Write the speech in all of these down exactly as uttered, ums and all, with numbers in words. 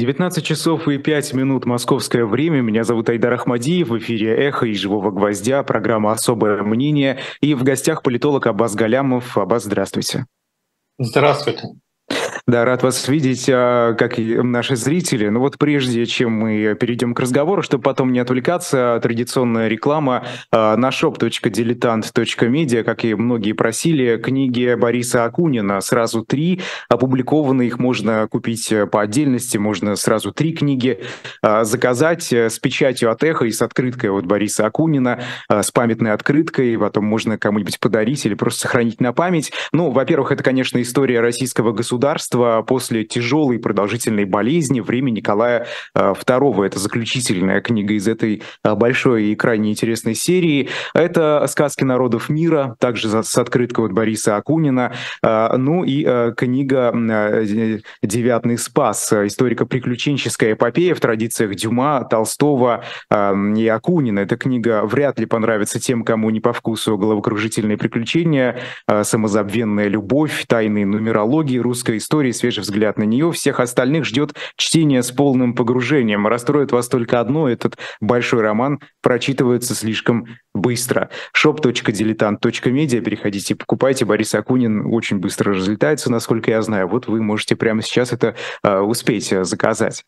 девятнадцать часов и пять минут московское время. Меня зовут Айдар Ахмадиев. В эфире «Эхо» и «Живого гвоздя», программа «Особое мнение». И в гостях политолог Аббас Галямов. Аббас, здравствуйте. Здравствуйте. Да, рад вас видеть, а, как и наши зрители. Ну вот прежде чем мы перейдем к разговору, чтобы потом не отвлекаться, традиционная реклама а, на шоп точка дилетант точка медиа, как и многие просили, книги Бориса Акунина, сразу три, опубликованы, их можно купить по отдельности, можно сразу три книги а, заказать с печатью от «Эхо» и с открыткой от Бориса Акунина, а, с памятной открыткой, потом можно кому-нибудь подарить или просто сохранить на память. Ну, во-первых, это, конечно, история российского государства после тяжелой и продолжительной болезни, время Николая второго. Это заключительная книга из этой большой и крайне интересной серии. Это «Сказки народов мира», также с открыткой от Бориса Акунина. Ну и книга «Девятный спас», историко-приключенческая эпопея в традициях Дюма, Толстого и Акунина. Эта книга вряд ли понравится тем, кому не по вкусу головокружительные приключения, самозабвенная любовь, тайны нумерологии, русская история, свежий взгляд на нее. Всех остальных ждет чтение с полным погружением. Расстроит вас только одно: этот большой роман прочитывается слишком быстро. шоп точка дилетант точка медиа, переходите, покупайте. Борис Акунин очень быстро разлетается, насколько я знаю. Вот вы можете прямо сейчас это uh, успеть uh, заказать.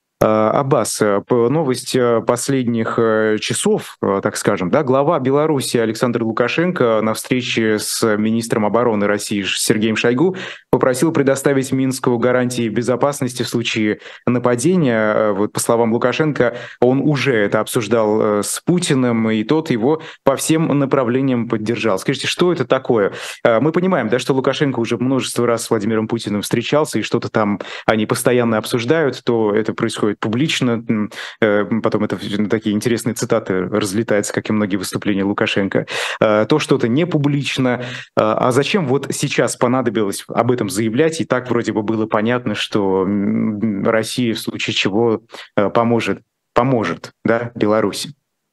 Аббас, новость последних часов, так скажем, да, глава Беларуси Александр Лукашенко на встрече с министром обороны России Сергеем Шойгу попросил предоставить Минску гарантии безопасности в случае нападения. Вот, по словам Лукашенко, он уже это обсуждал с Путиным, и тот его по всем направлениям поддержал. Скажите, что это такое? Мы понимаем, да, что Лукашенко уже множество раз с Владимиром Путиным встречался, и что-то там они постоянно обсуждают, то это происходит публично, потом это такие интересные цитаты разлетаются, как и многие выступления Лукашенко, то что-то не публично. А зачем вот сейчас понадобилось об этом заявлять? И так вроде бы было понятно, что Россия в случае чего поможет, поможет, да, Беларуси.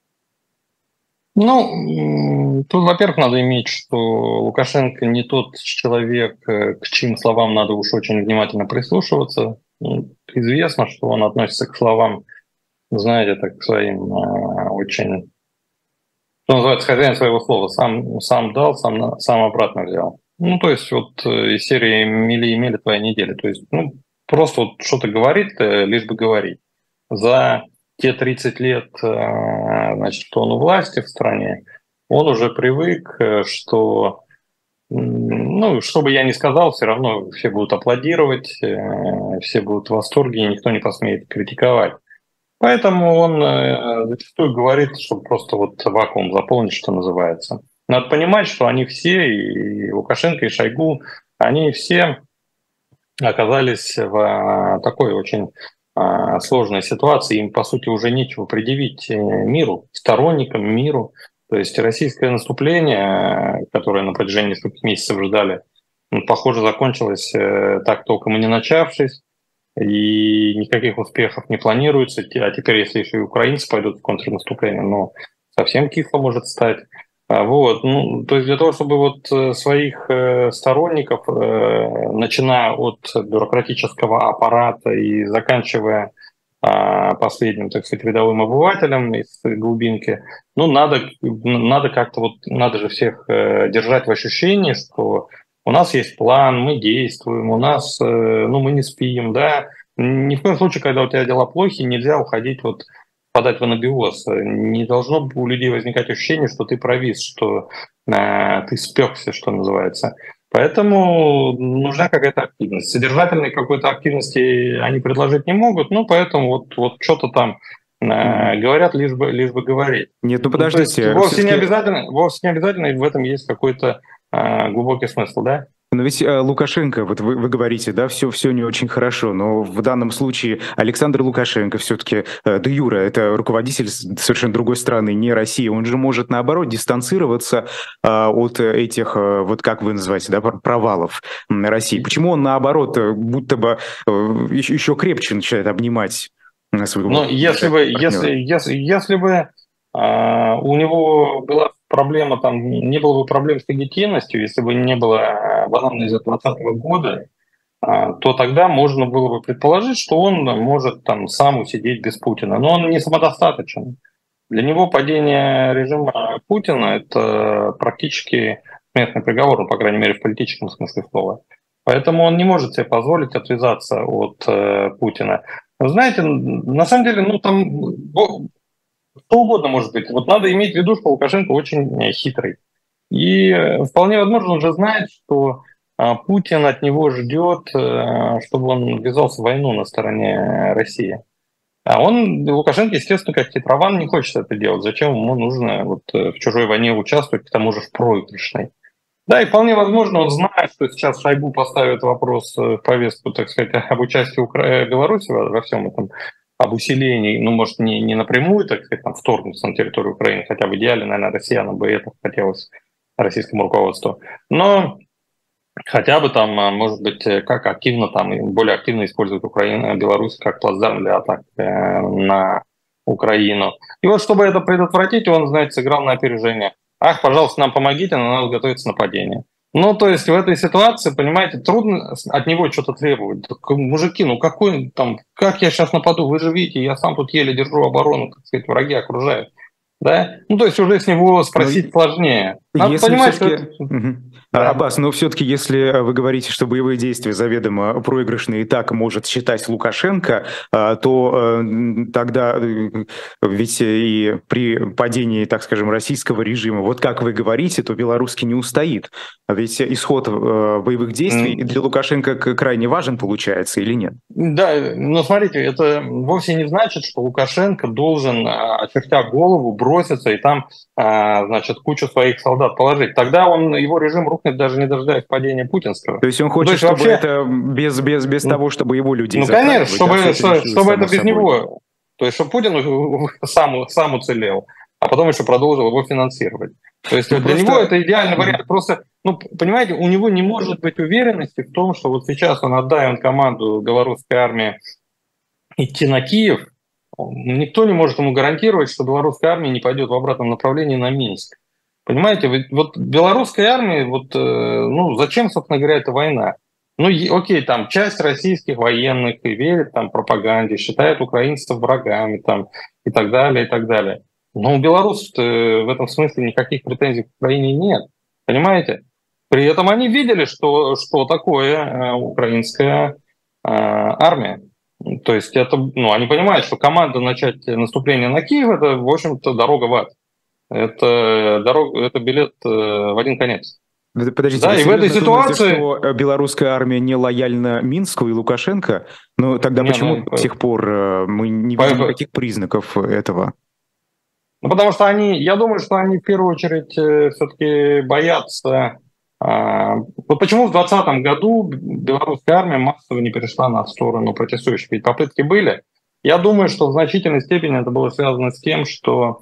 Ну, тут, во-первых, надо иметь, что Лукашенко не тот человек, к чьим словам надо уж очень внимательно прислушиваться. Известно, что он относится к словам, знаете, так к своим э, очень, что называется, хозяин своего слова. Сам, сам дал, сам, сам обратно взял. Ну, то есть вот из серии «Мели-имели твоя неделя». То есть, ну, просто вот что-то говорит, лишь бы говорить. За те тридцать лет, э, значит, что он у власти в стране, он уже привык, что... Ну, что бы я ни сказал, все равно все будут аплодировать, все будут в восторге, и никто не посмеет критиковать. Поэтому он зачастую говорит, чтобы просто вот вакуум заполнить, что называется. Надо понимать, что они все, и Лукашенко, и Шойгу, они все оказались в такой очень сложной ситуации. Им, по сути, уже нечего предъявить миру, сторонникам, миру. То есть российское наступление, которое на протяжении нескольких месяцев ждали, похоже, закончилось так толком и не начавшись, и никаких успехов не планируется. А теперь, если еще и украинцы пойдут в контрнаступление, ну, совсем кисло может стать. Вот. Ну, то есть для того, чтобы вот своих сторонников, начиная от бюрократического аппарата и заканчивая последним, так сказать, рядовым обывателям из глубинки, ну, надо, надо как-то вот, надо же всех держать в ощущении, что у нас есть план, мы действуем, у нас, ну, мы не спим, да. Ни в коем случае, когда у тебя дела плохи, нельзя уходить вот подать в анабиоз. Не должно у людей возникать ощущение, что ты провис, что э, ты спекся, что называется. Поэтому нужна какая-то активность. Содержательной какой-то активности они предложить не могут, ну, поэтому вот, вот что-то там э, говорят, лишь бы, лишь бы говорить. Нет, ну подождите. Ну, вовсе, не обязательно, вовсе не обязательно, и в этом есть какой-то э, глубокий смысл, да? Но ведь э, Лукашенко, вот вы, вы говорите, да, все, все не очень хорошо, но в данном случае Александр Лукашенко все-таки, э, де юре, это руководитель совершенно другой страны, не России, он же может, наоборот, дистанцироваться э, от этих, э, вот как вы называете, да, провалов России. Почему он, наоборот, будто бы э, еще, еще крепче начинает обнимать своего... Ну, если бы, если, если, если бы Uh, у него была проблема, там не было бы проблем с легитимностью, если бы не было банана из двадцатого года, то тогда можно было бы предположить, что он может там сам усидеть без Путина. Но он не самодостаточен. Для него падение режима Путина – это практически смертный приговор, ну, по крайней мере, в политическом смысле слова. Поэтому он не может себе позволить отвязаться от э, Путина. Вы знаете, на самом деле, ну там что угодно может быть. Вот надо иметь в виду, что Лукашенко очень хитрый. И вполне возможно, он же знает, что Путин от него ждет, чтобы он ввязался в войну на стороне России. А он, Лукашенко, естественно, как хитрован, не хочет это делать. Зачем ему нужно вот в чужой войне участвовать, к тому же в проигрышной? Да, и вполне возможно, он знает, что сейчас Шойгу поставит вопрос в повестку, так сказать, об участии Укра... Беларуси во, во всем этом, об усилении, ну, может, не, не напрямую, так сказать, там, вторгнуться на территорию Украины, хотя в идеале, наверное, россиянам бы это хотелось, российскому руководству. Но хотя бы там, может быть, как активно там, более активно используют Украину, Беларусь как плацдарм для атак на Украину. И вот, чтобы это предотвратить, он, знаете, сыграл на опережение. Ах, пожалуйста, нам помогите, нам надо готовиться к нападению. Ну, то есть в этой ситуации, понимаете, трудно от него что-то требовать. Так, мужики, ну какой там, как я сейчас нападу? Вы же видите, я сам тут еле держу оборону, так сказать, враги окружают. Да? Ну, то есть уже с него спросить но сложнее. Надо если понимать, что это... Угу. Да. Аббас, но все-таки, если вы говорите, что боевые действия заведомо проигрышные, и так может считать Лукашенко, то тогда ведь и при падении, так скажем, российского режима, вот как вы говорите, то белорусский не устоит. Ведь исход боевых действий для Лукашенко крайне важен, получается, или нет? Да, но смотрите, это вовсе не значит, что Лукашенко должен, очертя голову, броситься и там, значит, кучу своих солдат положить. Тогда он, его режим рухнет, даже не дожидаясь падения путинского. То есть он хочет, есть, чтобы вообще... это без, без, без того, чтобы его людей Ну, конечно, чтобы, да, чтобы, чтобы это без собой. Него. То есть, чтобы Путин сам, сам уцелел, а потом еще продолжил его финансировать. То есть ну, для просто... него это идеальный вариант. Просто, ну, понимаете, у него не может быть уверенности в том, что вот сейчас он отдаст команду белорусской армии идти на Киев. Никто не может ему гарантировать, что белорусская армия не пойдет в обратном направлении на Минск. Понимаете, вот белорусской армии, вот, ну, зачем, собственно говоря, эта война? Ну, окей, там часть российских военных верит там пропаганде, считает украинцев врагами там, и так далее, и так далее. Но у белорусов в этом смысле никаких претензий к Украине нет. Понимаете? При этом они видели, что, что такое украинская э, армия. То есть это, ну, они понимают, что команда начать наступление на Киев – это, в общем-то, дорога в ад. Это, дорога, это билет в один конец. Подождите, да, вы и в этой думаете, ситуации... что белорусская армия не лояльна Минску и Лукашенко? Ну, тогда не, почему ну, до сих пор мы не видим по... никаких признаков этого? Ну, потому что они, я думаю, что они в первую очередь все-таки боятся... Вот почему в двадцатом году белорусская армия массово не перешла на сторону протестующих? Ведь попытки были. Я думаю, что в значительной степени это было связано с тем, что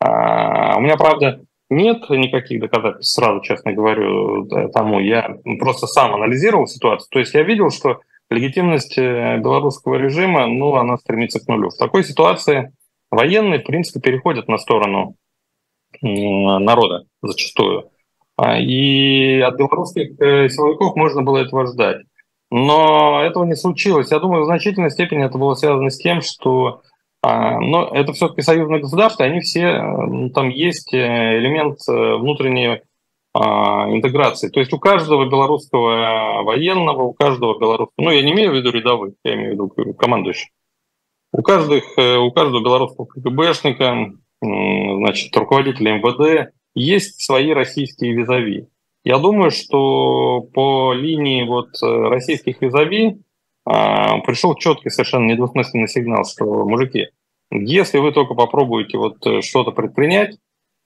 а, у меня, правда, нет никаких доказательств, сразу честно говорю, тому. Я просто сам анализировал ситуацию. То есть я видел, что легитимность белорусского режима, ну, она стремится к нулю. В такой ситуации военные, в принципе, переходят на сторону народа зачастую. И от белорусских силовиков можно было этого ждать. Но этого не случилось. Я думаю, в значительной степени это было связано с тем, что но это все-таки союзные государства, они все, там есть элемент внутренней интеграции. То есть у каждого белорусского военного, у каждого белорусского, ну я не имею в виду рядовых, я имею в виду командующих, у, каждых, у каждого белорусского КГБшника, значит, руководителя эм вэ дэ есть свои российские визави. Я думаю, что по линии вот российских визави пришел четкий, совершенно недвусмысленный сигнал, что, мужики, если вы только попробуете вот что-то предпринять,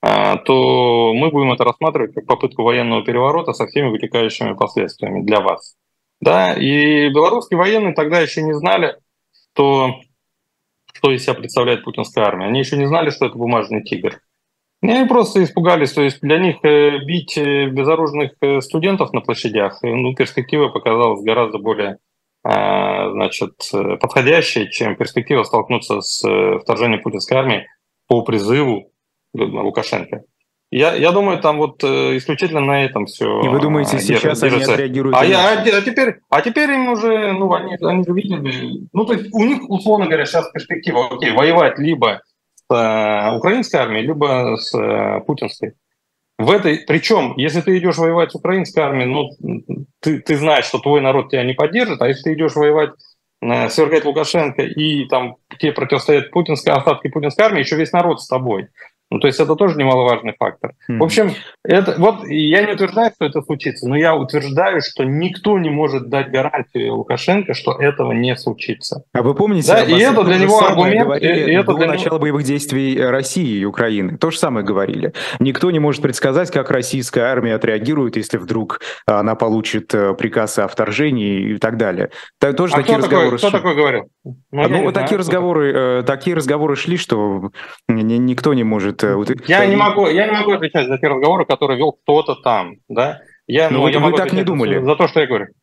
то мы будем это рассматривать как попытку военного переворота со всеми вытекающими последствиями для вас. Да? И белорусские военные тогда еще не знали, что, что из себя представляет путинская армия. Они еще не знали, что это бумажный тигр. Они просто испугались. То есть для них бить безоружных студентов на площадях, ну, перспектива показалась гораздо более значит, подходящей, чем перспектива столкнуться с вторжением путинской армии по призыву Лукашенко. Я, я думаю, там вот э, исключительно на этом все. И вы думаете, сейчас держится. они отреагируют? А, я, а, теперь, а теперь им уже, ну, они, они же видели, ну, то есть у них, условно говоря, сейчас перспектива, окей, воевать либо с э, украинской армией, либо с э, путинской. В этой, причем, если ты идешь воевать с украинской армией, ну, ты, ты знаешь, что твой народ тебя не поддержит, а если ты идешь воевать, э, свергать Лукашенко, и там тебе противостоят путинская, остатки путинской армии, еще весь народ с тобой. Ну, то есть это тоже немаловажный фактор. Mm-hmm. В общем, это, вот я не утверждаю, что это случится, но я утверждаю, что никто не может дать гарантию Лукашенко, что этого не случится. А вы помните, да, и это для него аргумент. Говорили и это до для начала него... боевых действий России и Украины. То же самое говорили. Никто не может предсказать, как российская армия отреагирует, если вдруг она получит приказ о вторжении и так далее. Тоже а такие кто, разговоры такой, кто такой говорил? Ну, ну такие знаю, разговоры, такие разговоры шли, что никто не может. Я не могу, я не могу отвечать за те разговоры, которые вел кто-то там, да. Я, но ну, вы, я вы могу так не думали? За то, что я говорю.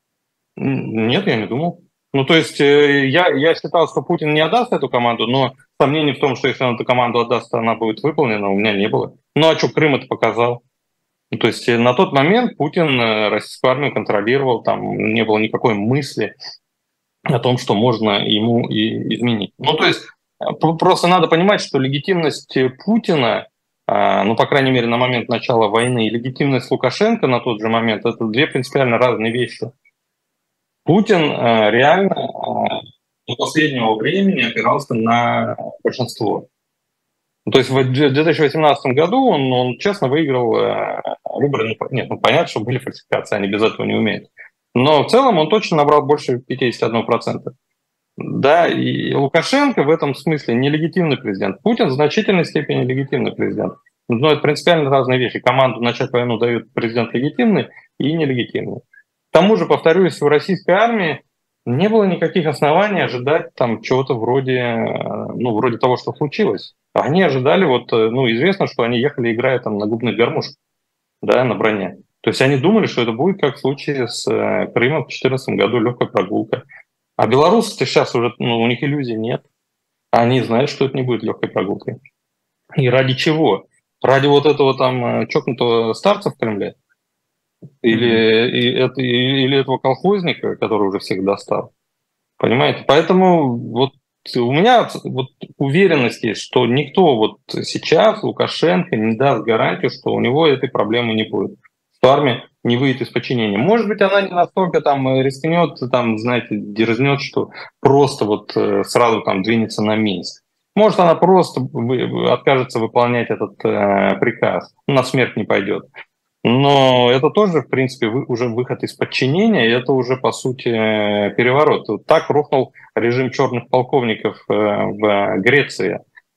Нет, я не думал. Ну, то есть я, я считал, что Путин не отдаст эту команду, но сомнений в том, что если он эту команду отдаст, она будет выполнена, у меня не было. Ну, а что, Крым это показал? Ну, то есть на тот момент Путин российскую армию контролировал, там не было никакой мысли о том, что можно ему и изменить. Ну, то есть просто надо понимать, что легитимность Путина, ну, по крайней мере, на момент начала войны, и легитимность Лукашенко на тот же момент — это две принципиально разные вещи. Путин реально до последнего времени опирался на большинство. То есть в две тысячи восемнадцатом году он, он честно выиграл выборы. Нет, ну понятно, что были фальсификации, они без этого не умеют. Но в целом он точно набрал больше пятьдесят один процент. Да, и Лукашенко в этом смысле нелегитимный президент. Путин в значительной степени легитимный президент. Но это принципиально разные вещи. Команду начать войну дают президент легитимный и нелегитимный. К тому же, повторюсь, в российской армии не было никаких оснований ожидать там чего-то вроде, ну, вроде того, что случилось. Они ожидали, вот, ну, известно, что они ехали, играя там на губных гармошках, да, на броне. То есть они думали, что это будет как в случае с Крымом в две тысячи четырнадцатом году, легкая прогулка. А белорусы-то сейчас уже, ну, у них иллюзий нет. Они знают, что это не будет легкой прогулкой. И ради чего? Ради вот этого там чокнутого старца в Кремле? Или, mm-hmm. и это, или этого колхозника, который уже всех достал? Понимаете? Поэтому вот у меня вот уверенность есть, что никто вот сейчас, Лукашенко, не даст гарантию, что у него этой проблемы не будет. Что армия не выйдет из подчинения. Может быть, она не настолько там рискнет, там, знаете, дерзнет, что просто вот сразу там двинется на Минск. Может, она просто откажется выполнять этот э, приказ, на смерть не пойдет. Но это тоже, в принципе, уже выход из подчинения, и это уже, по сути, переворот. Вот так рухнул режим черных полковников в Греции.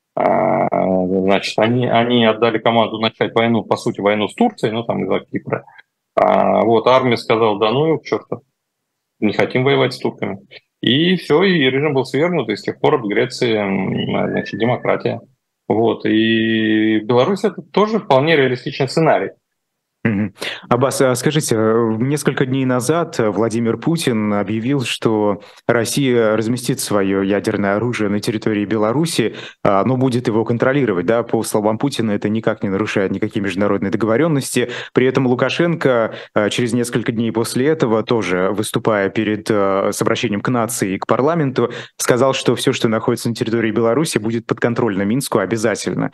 Значит, они, они отдали команду начать войну, по сути, войну с Турцией, ну, там, из-за Кипра. А вот армия сказала, да ну, к черту, не хотим воевать с турками. И все, и режим был свергнут, и с тех пор в Греции, значит, демократия. Вот. И Беларусь — это тоже вполне реалистичный сценарий. Аббас, скажите, несколько дней назад Владимир Путин объявил, что Россия разместит свое ядерное оружие на территории Беларуси, но будет его контролировать. Да? По словам Путина, это никак не нарушает никакие международные договоренности. При этом Лукашенко через несколько дней после этого, тоже выступая перед с обращением к нации и к парламенту, сказал, что все, что находится на территории Беларуси, будет подконтрольно Минску обязательно.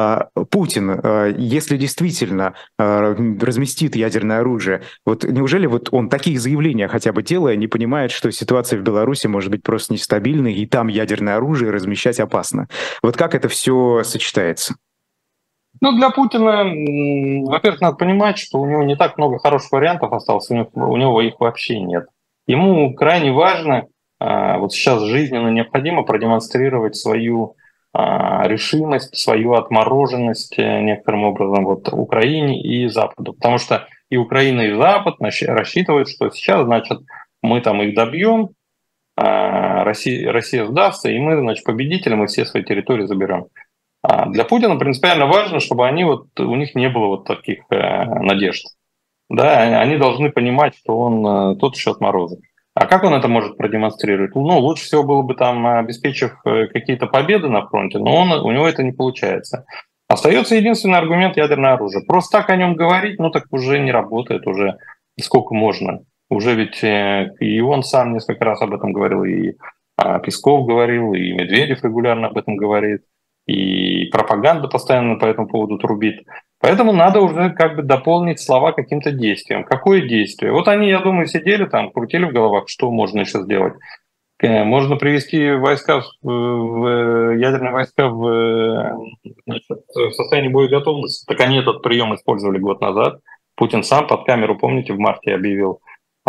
Путин, если действительно разместит ядерное оружие. Вот неужели вот он такие заявления хотя бы делая, не понимает, что ситуация в Беларуси может быть просто нестабильной, и там ядерное оружие размещать опасно? Вот как это все сочетается? Ну, для Путина, во-первых, надо понимать, что у него не так много хороших вариантов осталось, у него, у него их вообще нет. Ему крайне важно, вот сейчас жизненно необходимо продемонстрировать свою решимость, свою отмороженность некоторым образом вот Украине и Западу. Потому что и Украина, и Запад рассчитывают, что сейчас, значит, мы там их добьем, Россия, Россия сдастся, и мы, значит, победители, мы все свои территории заберем. Для Путина принципиально важно, чтобы они вот, у них не было вот таких надежд. Да, они должны понимать, что он тот еще отморозок. А как он это может продемонстрировать? Ну, лучше всего было бы там, обеспечив какие-то победы на фронте, но он, у него это не получается. А Остается единственный аргумент — ядерное оружие. Просто так о нем говорить, ну так уже не работает, уже сколько можно. Уже ведь и он сам несколько раз об этом говорил, и Песков говорил, и Медведев регулярно об этом говорит, и пропаганда постоянно по этому поводу трубит. Поэтому надо уже как бы дополнить слова каким-то действием. Какое действие? Вот они, я думаю, сидели там, крутили в головах, что можно еще сделать. Можно привести войска, в, ядерные войска в, значит, в состоянии боеготовности. Так они этот прием использовали год назад. Путин сам под камеру, помните, в марте объявил,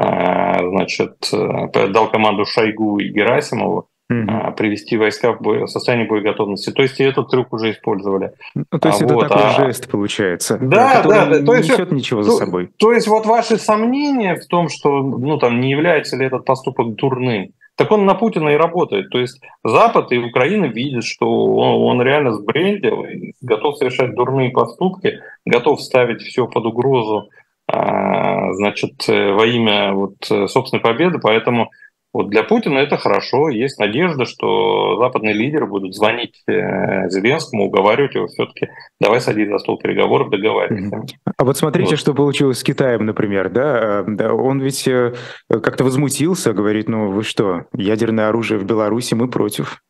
значит, дал команду Шойгу и Герасимову mm-hmm. привести войска в, бо... в состояние боеготовности. То есть и этот трюк уже использовали. Ну, то есть а это вот, такой а... жест получается, да, который да, да. не то есть, несет ничего то, за собой. То есть вот ваши сомнения в том, что ну, там, не является ли этот поступок дурным, так он на Путина и работает. То есть Запад и Украина видят, что он, он реально сбрендил, готов совершать дурные поступки, готов ставить все под угрозу, значит, во имя вот собственной победы. Поэтому вот для Путина это хорошо. Есть надежда, что западные лидеры будут звонить Зеленскому, уговаривать его все-таки: давай садись за стол переговоров, договаривайся. А вот смотрите, вот. Что получилось с Китаем, например, да? Он ведь как-то возмутился, говорит: ну вы что, ядерное оружие в Беларуси, мы против.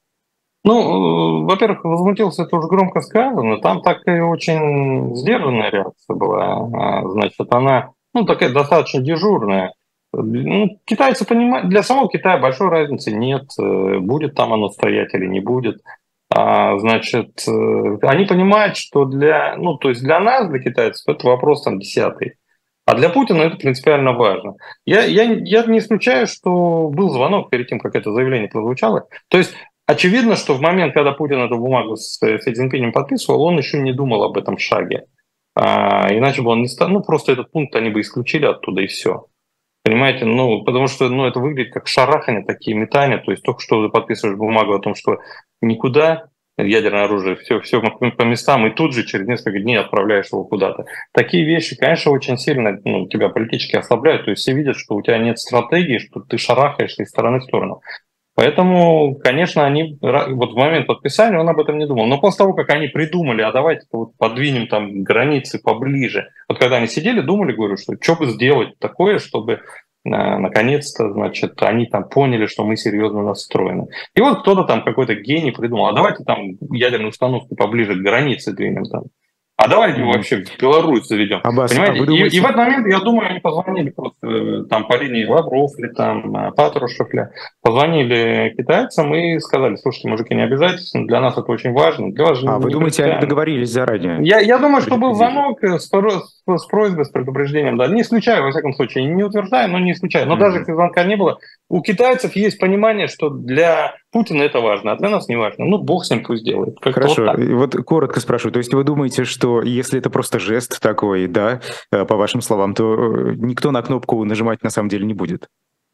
Ну, во-первых, возмутился, это уже громко сказано. Там такая очень сдержанная реакция была. Значит, она, ну, такая достаточно дежурная. Ну, китайцы понимают, для самого Китая большой разницы нет, будет там оно стоять или не будет. А, значит, они понимают, что для, ну, то есть для нас, для китайцев, это вопрос там десятый. А для Путина это принципиально важно. Я, я, я не исключаю, что был звонок перед тем, как это заявление прозвучало. То есть очевидно, что в момент, когда Путин эту бумагу с Си Цзиньпинем подписывал, он еще не думал об этом шаге. А, иначе бы он не стал, ну, просто этот пункт они бы исключили оттуда, и все. Понимаете, ну, потому что ну, это выглядит как шарахание, такие метания. То есть только что ты подписываешь бумагу о том, что никуда ядерное оружие, все, все по местам, и тут же через несколько дней отправляешь его куда-то. Такие вещи, конечно, очень сильно ну, тебя политически ослабляют. То есть все видят, что у тебя нет стратегии, что ты шарахаешься из стороны в сторону. Поэтому, конечно, они вот в момент подписания он об этом не думал. Но после того, как они придумали, а давайте вот подвинем там границы поближе. Вот когда они сидели, думали, говорю, что что бы сделать такое, чтобы наконец-то, значит, они там поняли, что мы серьезно настроены. И вот кто-то там, какой-то гений придумал: а давайте там ядерную установку поближе к границе двинем там. А давайте mm-hmm. вообще в Беларусь заведем. Аббас, понимаете? А думаете... и, и в этот момент, я думаю, они позвонили просто там по линии Лавров или там Патрушев, ли, позвонили китайцам и сказали: слушайте, мужики, не обижайтесь, для нас это очень важно. Для вас а вы думаете, они договорились заранее? Я, я думаю, что был звонок с, с просьбой, с предупреждением. Да, не исключаю, во всяком случае, не утверждаю, но не исключаю. Но mm-hmm. даже если звонка не было, у китайцев есть понимание, что для Путина это важно, а для нас не важно. Ну, бог с ним, пусть делает. Как-то Хорошо, вот, вот коротко спрошу. То есть вы думаете, что если это просто жест такой, да, по вашим словам, то никто на кнопку нажимать на самом деле не будет?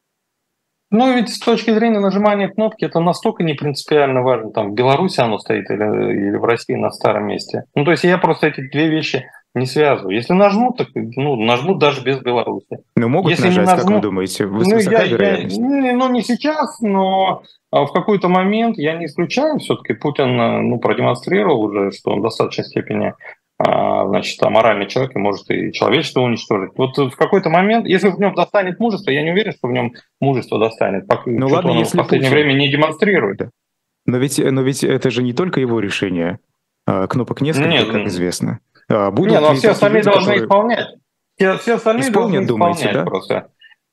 Ну, ведь с точки зрения нажимания кнопки это настолько не принципиально важно. Там в Беларуси оно стоит или, или в России на старом месте. Ну, то есть я просто эти две вещи не связываю. Если нажмут, так ну, нажмут даже без Беларуси. Ну, могут Если нажать, нажмут, как вы думаете? Ну, я, я, ну, не сейчас, но в какой-то момент, я не исключаю, все-таки Путин ну, продемонстрировал уже, что он в достаточной степени значит, аморальный человек и может и человечество уничтожить. Вот в какой-то момент, если в нем достанет мужество, я не уверен, что в нем мужество достанет. Пока, ну ладно, он если в последнее Путин... время не демонстрирует. Да. Но ведь, но ведь это же не только его решение. Кнопок несколько, Нет, как известно. Будут Нет, но все остальные люди, должны которые... исполнять. Все, все остальные Исполнят, должны думаете, исполнять да? просто.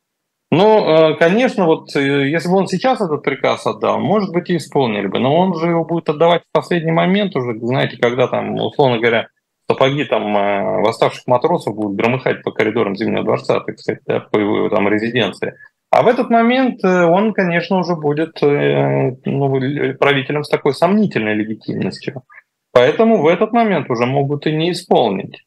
Ну, конечно, вот если бы он сейчас этот приказ отдал, может быть, и исполнили бы. Но он же его будет отдавать в последний момент уже, знаете, когда там, условно говоря, сапоги там восставших матросов будут громыхать по коридорам Зимнего дворца, так сказать, да, по его там резиденции. А в этот момент он, конечно, уже будет ну, правителем с такой сомнительной легитимностью. Поэтому в этот момент уже могут и не исполнить.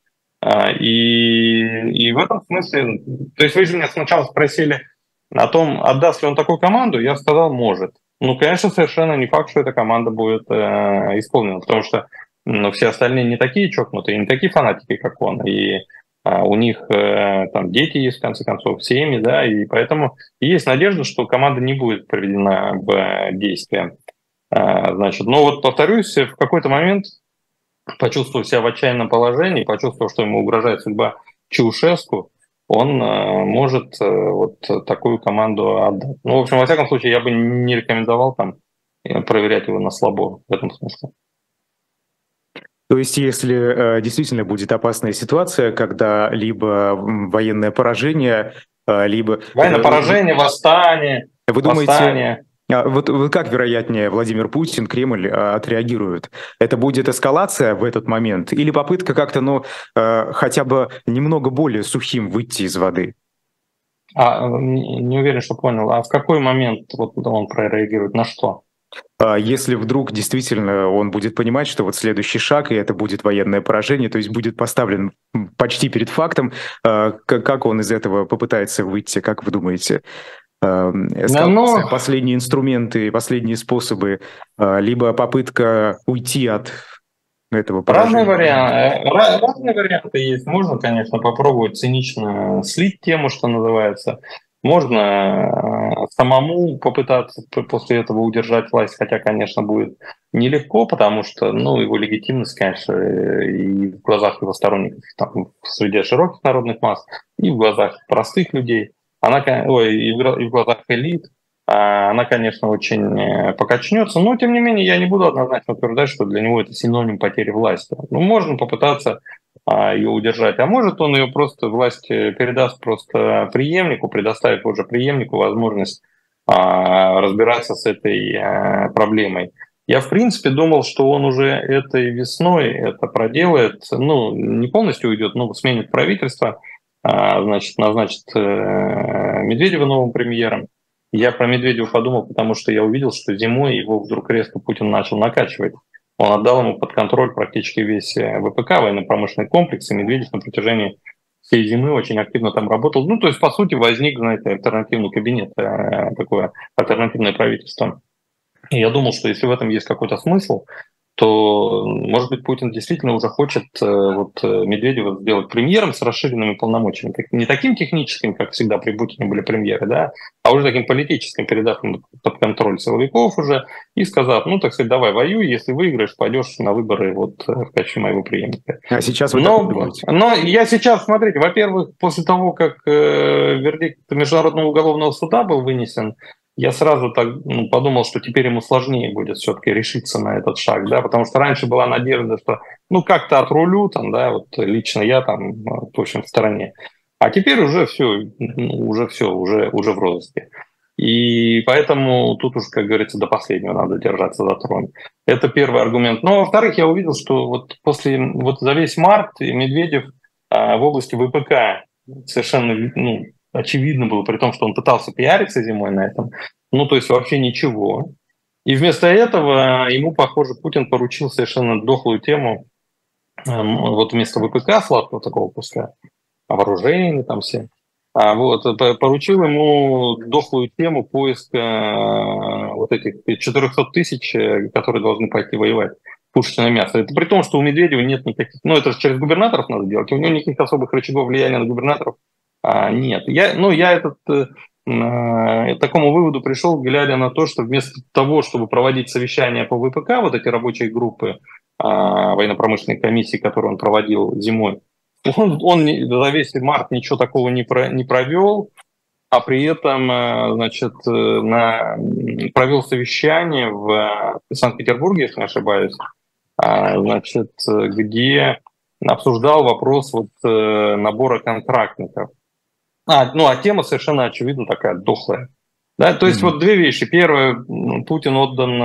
И, и в этом смысле... То есть вы же меня сначала спросили о том, отдаст ли он такую команду, я сказал, может. Ну, конечно, совершенно не факт, что эта команда будет э, исполнена, потому что ну, все остальные не такие чокнутые, не такие фанатики, как он, и э, у них э, там дети есть, в конце концов, семьи, да, и поэтому есть надежда, что команда не будет приведена в действие. Э, значит, но вот повторюсь, в какой-то момент почувствовав себя в отчаянном положении, почувствовав, что ему угрожает судьба Чаушеску, он э, может э, вот такую команду отдать. Ну, в общем, во всяком случае, я бы не рекомендовал там проверять его на слабо в этом смысле. То есть, если э, действительно будет опасная ситуация, когда либо военное поражение, э, либо... Военное поражение, восстание, Вы восстание. думаете, а вот, вот как вероятнее Владимир Путин, Кремль а, отреагируют? Это будет эскалация в этот момент или попытка как-то, ну, а, хотя бы немного более сухим выйти из воды? А, не, не уверен, что понял. А в какой момент вот он прореагирует? На что? А если вдруг действительно он будет понимать, что вот следующий шаг, и это будет военное поражение, то есть будет поставлен почти перед фактом, а, как он из этого попытается выйти, как вы думаете? Эскалация, Но... последние инструменты, последние способы, либо попытка уйти от этого поражения? Разные варианты, разные варианты есть. Можно, конечно, попробовать цинично слить тему, что называется. Можно самому попытаться после этого удержать власть, хотя, конечно, будет нелегко, потому что, ну, его легитимность, конечно, и в глазах его сторонников, там, среди широких народных масс, и в глазах простых людей, она, ой, и в глазах элит, она, конечно, очень покачнется, но, тем не менее, я не буду однозначно утверждать, что для него это синоним потери власти. Ну, можно попытаться ее удержать, а может он ее просто, власть передаст просто преемнику, предоставит уже преемнику возможность разбираться с этой проблемой. Я, в принципе, думал, что он уже этой весной это проделает, ну, не полностью уйдет, но сменит правительство, значит, назначит Медведева новым премьером. Я про Медведева подумал, потому что я увидел, что зимой его вдруг резко Путин начал накачивать. Он отдал ему под контроль практически весь ВПК, военно-промышленный комплекс, и Медведев на протяжении всей зимы очень активно там работал. Ну, то есть, по сути, возник, знаете, альтернативный кабинет, такое альтернативное правительство. И я думал, что если в этом есть какой-то смысл, то, может быть, Путин действительно уже хочет вот, Медведева сделать премьером с расширенными полномочиями. Не таким техническим, как всегда при Путине были премьеры, да, а уже таким политическим, передав ему под контроль силовиков уже и сказав, ну, так сказать, давай воюй, если выиграешь, пойдешь на выборы вот, в качестве моего преемника. А сейчас вы но, так думаете? но я сейчас, смотрите, во-первых, после того, как э, вердикт Международного уголовного суда был вынесен, я сразу так ну, подумал, что теперь ему сложнее будет все-таки решиться на этот шаг, да, потому что раньше была надежда, что ну как-то отрулю там, да, вот лично я там, в общем, в стороне. А теперь уже все, уже все, уже, уже в розыске. И поэтому тут уж, как говорится, до последнего надо держаться за трон. Это первый аргумент. Но, во-вторых, я увидел, что вот после, вот за весь март Медведев а, в области ВПК совершенно, ну, очевидно было, при том, что он пытался пиариться зимой на этом, ну, то есть вообще ничего. И вместо этого ему, похоже, Путин поручил совершенно дохлую тему, вот вместо ВПК сладкого такого пуска, вооружения там все, а вот поручил ему дохлую тему поиска вот этих четырехсот тысяч, которые должны пойти воевать. Пушечное мясо. Это при том, что у Медведева нет никаких... Ну, это же через губернаторов надо делать. У него никаких особых рычагов влияния на губернаторов а, нет. Я, ну, я этот, э, к такому выводу пришел, глядя на то, что вместо того, чтобы проводить совещания по ВПК, вот эти рабочие группы а, военно-промышленной комиссии, которые он проводил зимой, он, он за весь март ничего такого не, про, не провел, а при этом, значит, на, провел совещание в Санкт-Петербурге, если не ошибаюсь, значит, где обсуждал вопрос вот набора контрактников. А, ну, а тема совершенно очевидно такая дохлая. Да, то есть mm-hmm. вот две вещи. Первое, Путин отдан,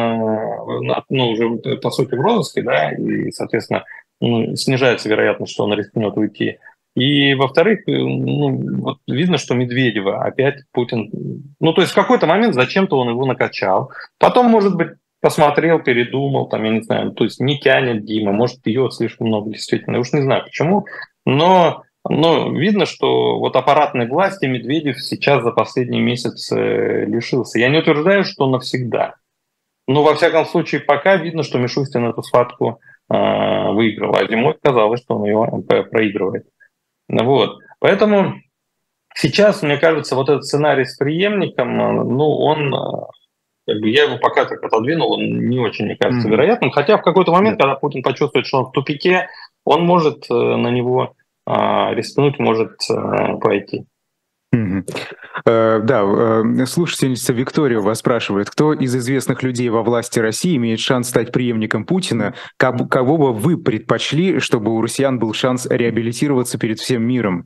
ну, уже по сути в розыске, да, и, соответственно, ну, снижается вероятность, что он рискнет уйти. И, во-вторых, ну, вот видно, что Медведева опять Путин... Ну, то есть в какой-то момент зачем-то он его накачал. Потом, может быть, посмотрел, передумал, там, я не знаю, то есть не тянет Дима, может, ее слишком много, действительно. Я уж не знаю, почему. Но, но видно, что вот аппаратной власти Медведев сейчас за последний месяц лишился. Я не утверждаю, что навсегда. Но, во всяком случае, пока видно, что Мишустин эту схватку э, выиграл. А зимой казалось, что он ее проигрывает. Вот. Поэтому сейчас, мне кажется, вот этот сценарий с преемником, ну, он как бы я его пока так отодвинул, он не очень, мне кажется, Mm-hmm. вероятным. Хотя в какой-то момент, когда Путин почувствует, что он в тупике, он может на него э, рискнуть, может э, пойти. Mm-hmm. Uh, да, uh, слушательница Виктория вас спрашивает, кто из известных людей во власти России имеет шанс стать преемником Путина? Кого, кого бы вы предпочли, чтобы у россиян был шанс реабилитироваться перед всем миром?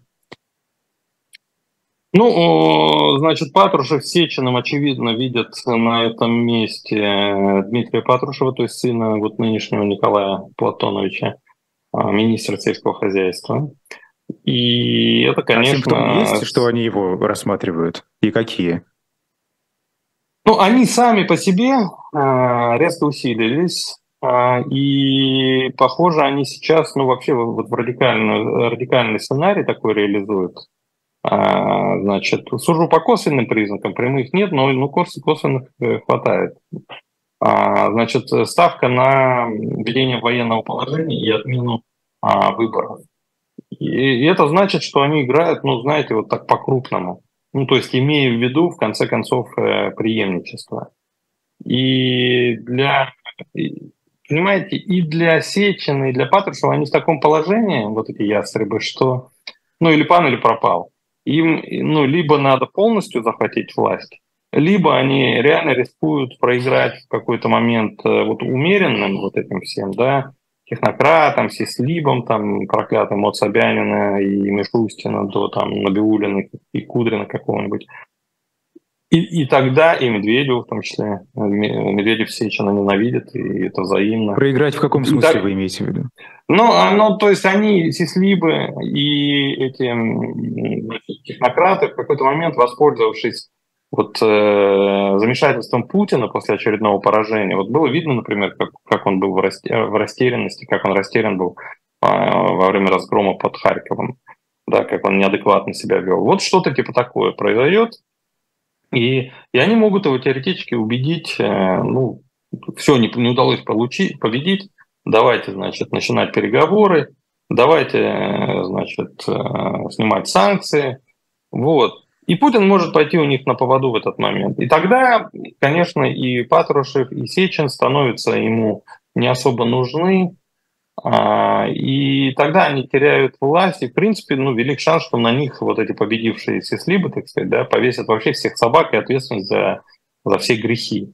Ну, значит, Патрушев с Сечиным, очевидно, видят на этом месте Дмитрия Патрушева, то есть сына вот нынешнего Николая Платоновича, министра сельского хозяйства. И это, конечно... А симптомы есть, что они его рассматривают? И какие? Ну, они сами по себе э, резко усилились. Э, и, похоже, они сейчас, ну, вообще вот в радикальный, радикальный сценарий такой реализуют. Э, значит, сужу по косвенным признакам, прямых нет, но ну, косвенных хватает. Э, значит, ставка на введение военного положения и отмену э, выборов. И это значит, что они играют, ну, знаете, вот так по-крупному. Ну, то есть имея в виду, в конце концов, преемничество. И для, понимаете, и для Сечина, и для Патрушева они в таком положении, вот эти ястребы, что, ну, или пан, или пропал. Им, ну, либо надо полностью захватить власть, либо они реально рискуют проиграть в какой-то момент вот умеренным вот этим всем, да, технократам, Сислибам, там, проклятым от Собянина и Мишустина до там Набиуллина и Кудрина какого-нибудь. И, и тогда и Медведев, в том числе, Медведев Сечина ненавидит, и это взаимно. Проиграть в каком смысле так, вы имеете в виду? Ну, ну, то есть они, Сислибы и эти значит, технократы, в какой-то момент, воспользовавшись вот э, замешательством Путина после очередного поражения, вот было видно, например, как, как он был в, расте, в растерянности, как он растерян был э, во время разгрома под Харьковом, да, как он неадекватно себя вел. Вот что-то типа такое произойдет, и, и они могут его теоретически убедить, э, ну, все не, не удалось получить, победить, давайте, значит, начинать переговоры, давайте, э, значит, э, снимать санкции, вот. И Путин может пойти у них на поводу в этот момент. И тогда, конечно, и Патрушев, и Сечин становятся ему не особо нужны. И тогда они теряют власть. И, в принципе, ну, велик шанс, что на них вот эти победившие сислибы, так сказать, да, повесят вообще всех собак и ответственность за, за все грехи.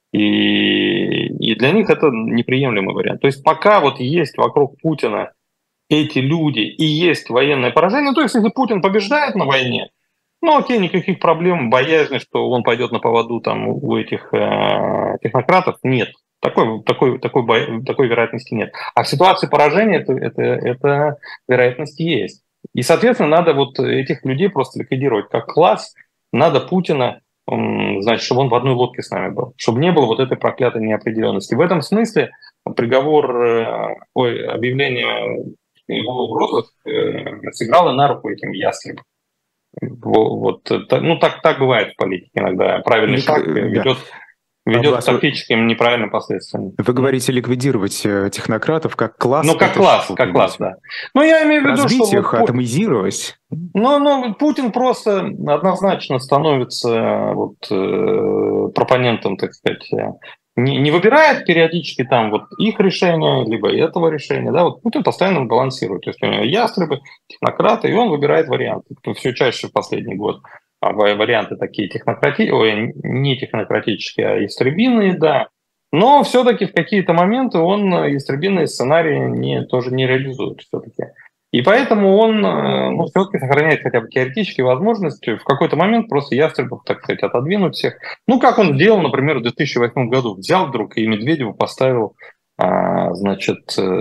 И, и для них это неприемлемый вариант. То есть пока вот есть вокруг Путина эти люди и есть военное поражение, то есть если Путин побеждает на войне, ну, окей, никаких проблем, боязни, что он пойдет на поводу там у этих э, технократов, нет. Такой, такой, такой, такой вероятности нет. А в ситуации поражения это, это, это вероятность есть. И, соответственно, надо вот этих людей просто ликвидировать как класс. Надо Путина, значит, чтобы он в одной лодке с нами был, чтобы не было вот этой проклятой неопределенности. В этом смысле приговор, ой, объявление его в розыск э, сыграло на руку этим ястребам. Вот, ну так, так бывает в политике иногда. Правильный шаг да. ведет, ведет а к тактическим неправильным последствиям. Вы говорите ликвидировать технократов как класс? Ну, как класс, как класс, да. Ну, я имею в виду, разбить что... их, вот, атомизировать? Ну, ну, Путин просто однозначно становится вот, э, пропонентом, так сказать, не, не выбирает периодически там вот их решение, либо этого решения, да, вот Путин постоянно балансирует. То есть у него ястребы, технократы, и он выбирает варианты. Все чаще в последний год варианты такие технократи... Ой, не технократические, а ястребиные, да. Но все-таки в какие-то моменты он ястребиные сценарии не, тоже не реализует все-таки. И поэтому он ну, все-таки сохраняет хотя бы теоретические возможности в какой-то момент просто ястребов, так сказать, отодвинуть всех. Ну, как он сделал, например, в две тысячи восьмом году. Взял вдруг и Медведева поставил, а, значит,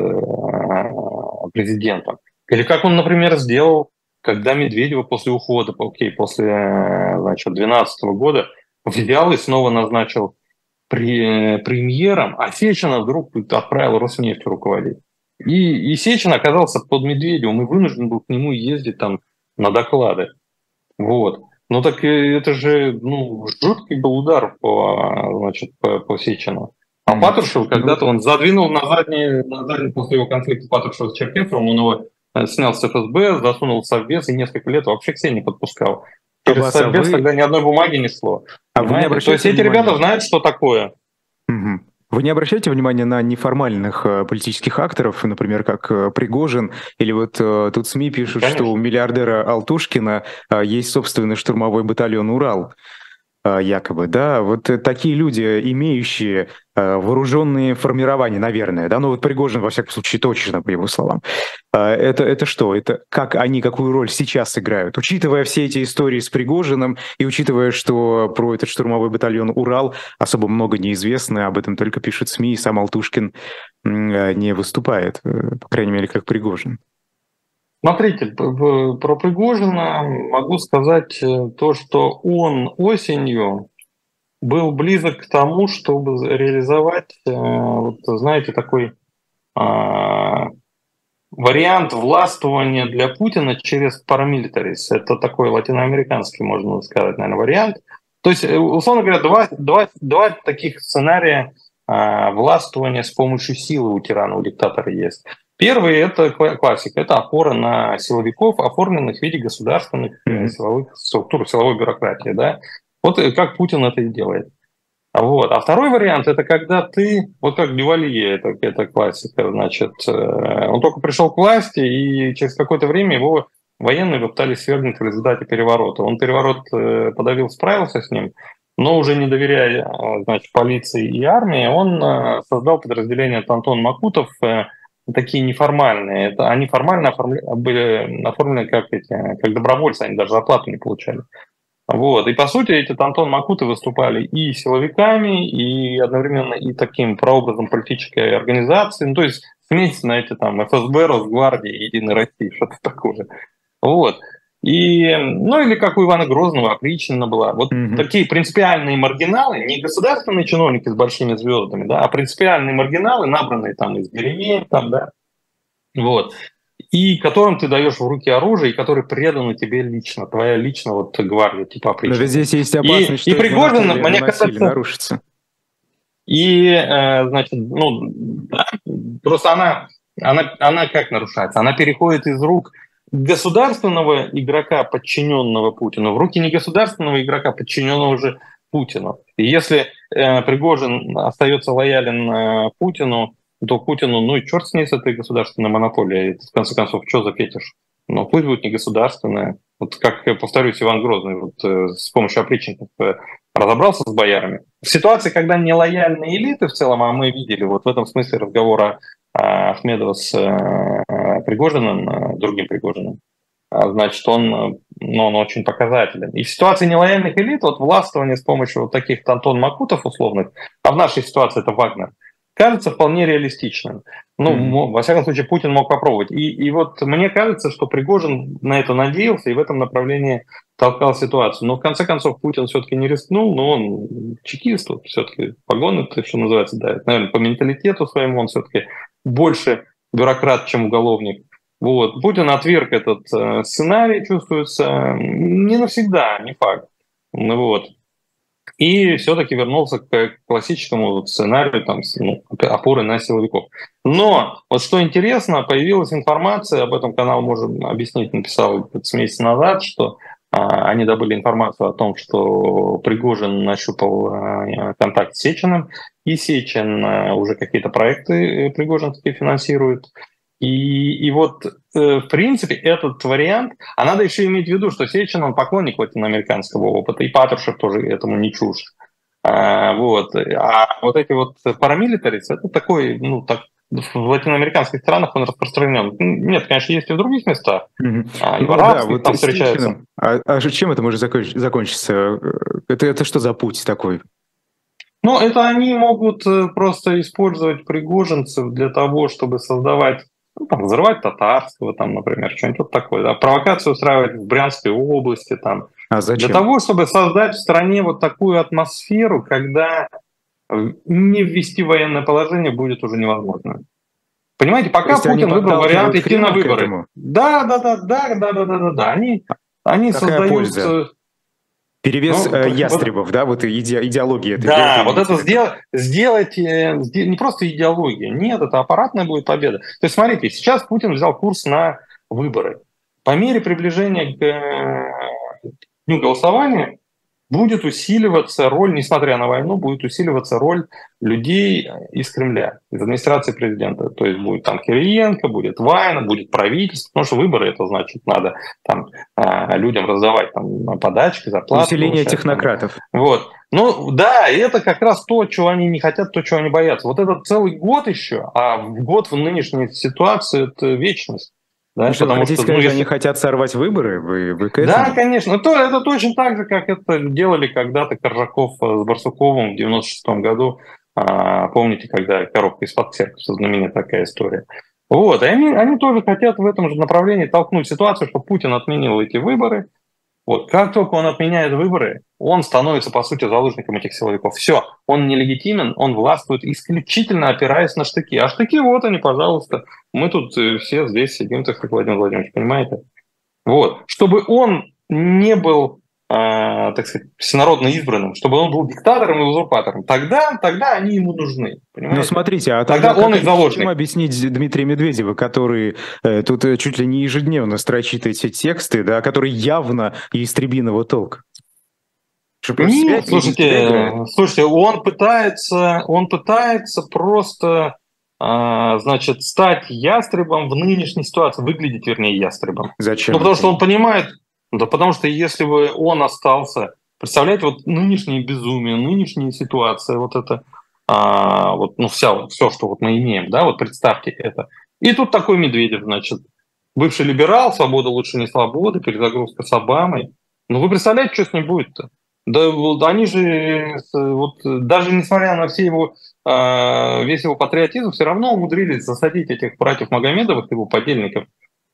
президентом. Или как он, например, сделал, когда Медведева после ухода, окей, после, значит, две тысячи двенадцатого года взял и снова назначил при, премьером, а Сечина вдруг отправил Роснефть руководить. И, и Сечин оказался под Медведевым и вынужден был к нему ездить там на доклады. Вот. Ну так это же ну, жуткий был удар по, значит, по, по Сечину. А Патрушев когда-то он задвинул на задний, на задний после его конфликта Патрушева с Черкесовым, он его снял с эф эс бэ, засунул в Совбез и несколько лет вообще к себе не подпускал. Через Совбез вы... тогда ни одной бумаги не шло. А вы не То есть эти внимания... ребята знают, что такое. Угу. Вы не обращаете внимания на неформальных э, политических акторов, например, как э, Пригожин, или вот э, тут СМИ пишут, Конечно. что у миллиардера Алтушкина э, есть собственный штурмовой батальон «Урал», э, якобы, да, вот э, такие люди, имеющие э, вооруженные формирования, наверное, да, ну вот Пригожин, во всяком случае, точно, по его словам, э, это, это что, это как они, какую роль сейчас играют, учитывая все эти истории с Пригожиным и учитывая, что про этот штурмовой батальон «Урал» особо много неизвестно, об этом только пишут СМИ, и сам Алтушкин э, не выступает, э, по крайней мере, как Пригожин. Смотрите, про Пригожина могу сказать то, что он осенью был близок к тому, чтобы реализовать, вот, знаете, такой а, вариант властвования для Путина через парамилитарис. Это такой латиноамериканский, можно сказать, наверное, вариант. То есть, условно говоря, два, два, два таких сценария а, властвования с помощью силы у тирана, у диктатора есть. Первый – это классика, это опора на силовиков, оформленных в виде государственных mm-hmm. силовых структур, силовой бюрократии. Да? Вот как Путин это и делает. Вот. А второй вариант – это когда ты, вот как Дювалье, это, это классика, значит, он только пришел к власти, и через какое-то время его военные попытались свергнуть в результате переворота. Он переворот подавил, справился с ним, но уже не доверяя, значит, полиции и армии, он создал подразделение Антон Макутов, такие неформальные. Это, они формально оформля, были оформлены как, эти, как добровольцы, они даже зарплату не получали. Вот. И по сути эти Антон Макуты выступали и силовиками, и одновременно и таким прообразом политической организации. Ну, то есть смесь, знаете, там эф эс бэ, Росгвардии, Единой России, что-то такое. Вот. И, ну или как у Ивана Грозного, опричнина была. Вот mm-hmm. такие принципиальные маргиналы, не государственные чиновники с большими звездами, да, а принципиальные маргиналы, набранные там из деревень, там, да, вот, и которым ты даешь в руки оружие, и которые преданы тебе лично, твоя лично вот гвардия, типа опричнина. Но здесь есть опасность, и, что и Пригожин, мне кажется, нарушится. И, значит, ну, да, просто она, она, она как нарушается? Она переходит из рук государственного игрока, подчиненного Путину, в руки негосударственного игрока, подчиненного уже Путину. И если э, Пригожин остается лоялен э, Путину, то Путину, ну и черт с ней, с этой государственной монополией. В конце концов, что за фетиш? Ну, пусть будет не государственная. Вот как, повторюсь, Иван Грозный вот, э, с помощью опричников э, разобрался с боярами. В ситуации, когда нелояльные элиты в целом, а мы видели вот в этом смысле разговора Ахмедова с э, Пригожиным, э, другим Пригожиным, э, значит, он, ну, он очень показателен. И в ситуации нелояльных элит, вот властвование с помощью вот таких Антон Макутов условных, а в нашей ситуации это Вагнер, кажется вполне реалистичным. Ну, mm-hmm. во всяком случае, Путин мог попробовать. И, и вот мне кажется, что Пригожин на это надеялся и в этом направлении толкал ситуацию. Но в конце концов Путин все-таки не рискнул, но он чекист, вот, все-таки погоны, что называется, да, наверное, по менталитету своему он все-таки больше бюрократ, чем уголовник. Вот. Путин отверг этот э, сценарий, чувствуется, не навсегда, не факт. Вот. И все-таки вернулся к классическому сценарию там, ну, опоры на силовиков. Но вот что интересно, появилась информация, об этом канал можем объяснить, написал с месяца назад, что а, они добыли информацию о том, что Пригожин нащупал а, контакт с Сечиным, и Сечин а, уже какие-то проекты пригожинские финансирует. И, и вот, э, в принципе, этот вариант, а надо еще иметь в виду, что Сечин, он поклонник латиноамериканского опыта, и Патрушев тоже этому не чужд. А, вот. А вот эти вот парамилитарис, это такой, ну, так, в латиноамериканских странах он распространен. Нет, конечно, есть и в других местах. Mm-hmm. А, и ну, в арабских да, вот там встречаются. А, а чем это может закончиться? Это, это что за путь такой? Ну, это они могут просто использовать пригожинцев для того, чтобы создавать, ну, там, взрывать татарского, там, например, что-нибудь такое, да, провокацию устраивать в Брянской области, там, а зачем? Для того, чтобы создать в стране вот такую атмосферу, когда не ввести военное положение будет уже невозможно. Понимаете, пока Путин выбрал вариант идти на выборы. Да, да, да, да, да, да, да, да, да. Они, они создают. Польза? Перевес ну, ястребов, вот, да, вот иде, идеология. Да, вот это сделать, сделать не просто идеология, нет, это аппаратная будет победа. То есть, смотрите, сейчас Путин взял курс на выборы. По мере приближения к дню голосования будет усиливаться роль, несмотря на войну, будет усиливаться роль людей из Кремля, из администрации президента. То есть будет там Кириенко, будет Вайна, будет правительство, потому что выборы, это значит, надо там людям раздавать там подачки, зарплаты. Усиление повышать, технократов. Там. Вот. Ну да, и это как раз то, чего они не хотят, то, чего они боятся. Вот этот целый год еще, а год в нынешней ситуации – это вечность. Да, что, потому хотите что, сказать, ну, если... они хотят сорвать выборы? Вы, вы к этому? Да, конечно. Это, это точно так же, как это делали когда-то Коржаков с Барсуковым в девяносто шестом году. А, помните, когда коробка из-под церкви, знаменитая такая история. Вот. И они, они тоже хотят в этом же направлении толкнуть ситуацию, чтобы Путин отменил эти выборы. Вот. Как только он отменяет выборы, он становится, по сути, заложником этих силовиков. Все, он нелегитимен, он властвует исключительно опираясь на штыки. А штыки вот они, пожалуйста. Мы тут все здесь сидим, так как Владимир Владимирович, понимаете? Вот. Чтобы он не был, э, так сказать, всенародно избранным, чтобы он был диктатором и узурпатором, тогда, тогда они ему нужны. Понимаете? Ну, смотрите, а тогда, тогда он их заложник. Чем объяснить Дмитрия Медведева, который э, тут чуть ли не ежедневно строчит эти тексты, да, который явно истребиного толка? Нет, слушайте, слушайте, он пытается, он пытается просто, а, значит, стать ястребом в нынешней ситуации, выглядеть, вернее, ястребом. Зачем? Ну, потому что он понимает, да потому что если бы он остался, представляете, вот нынешнее безумие, нынешняя ситуация, вот это, а, вот, ну, вся, все, что вот мы имеем, да, вот представьте это. И тут такой Медведев, значит, бывший либерал, свобода лучше не свобода, перезагрузка с Обамой. Ну, вы представляете, что с ним будет-то? Да вот они же, вот, даже несмотря на все его, весь его патриотизм, все равно умудрились засадить этих братьев Магомедовых, его подельников,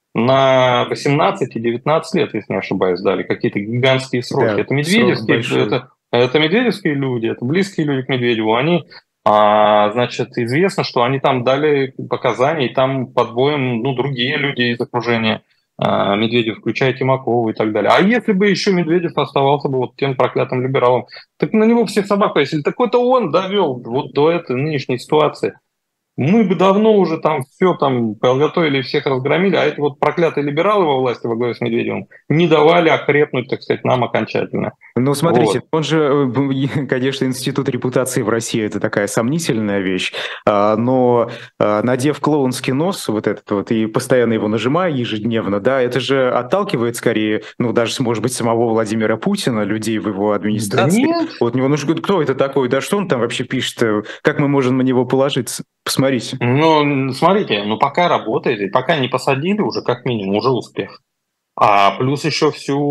на восемнадцать и девятнадцать лет, если не ошибаюсь, дали какие-то гигантские сроки. Да, это медведевские, это, это медведевские люди, это близкие люди к Медведеву. Они, а, значит, известно, что они там дали показания, и там под боем, ну, другие люди из окружения Медведев, включая Тимакова и так далее. А если бы еще Медведев оставался бы вот тем проклятым либералом, так на него всех собак повесили. Так это он довел вот до этой нынешней ситуации. Мы бы давно уже там все там подготовили и всех разгромили, а эти вот проклятые либералы во власти во главе с Медведевым не давали окрепнуть, так сказать, нам окончательно. Ну, смотрите, вот. Он же, конечно, институт репутации в России – это такая сомнительная вещь, но надев клоунский нос, вот этот вот, и постоянно его нажимая ежедневно, да, это же отталкивает скорее, ну, даже, может быть, самого Владимира Путина, людей в его администрации. Да нет. Вот него, ну, кто это такой, да, что он там вообще пишет, как мы можем на него положиться? Посмотрите. Ну, смотрите, ну, пока работает, и пока не посадили уже, как минимум, уже успех. А плюс еще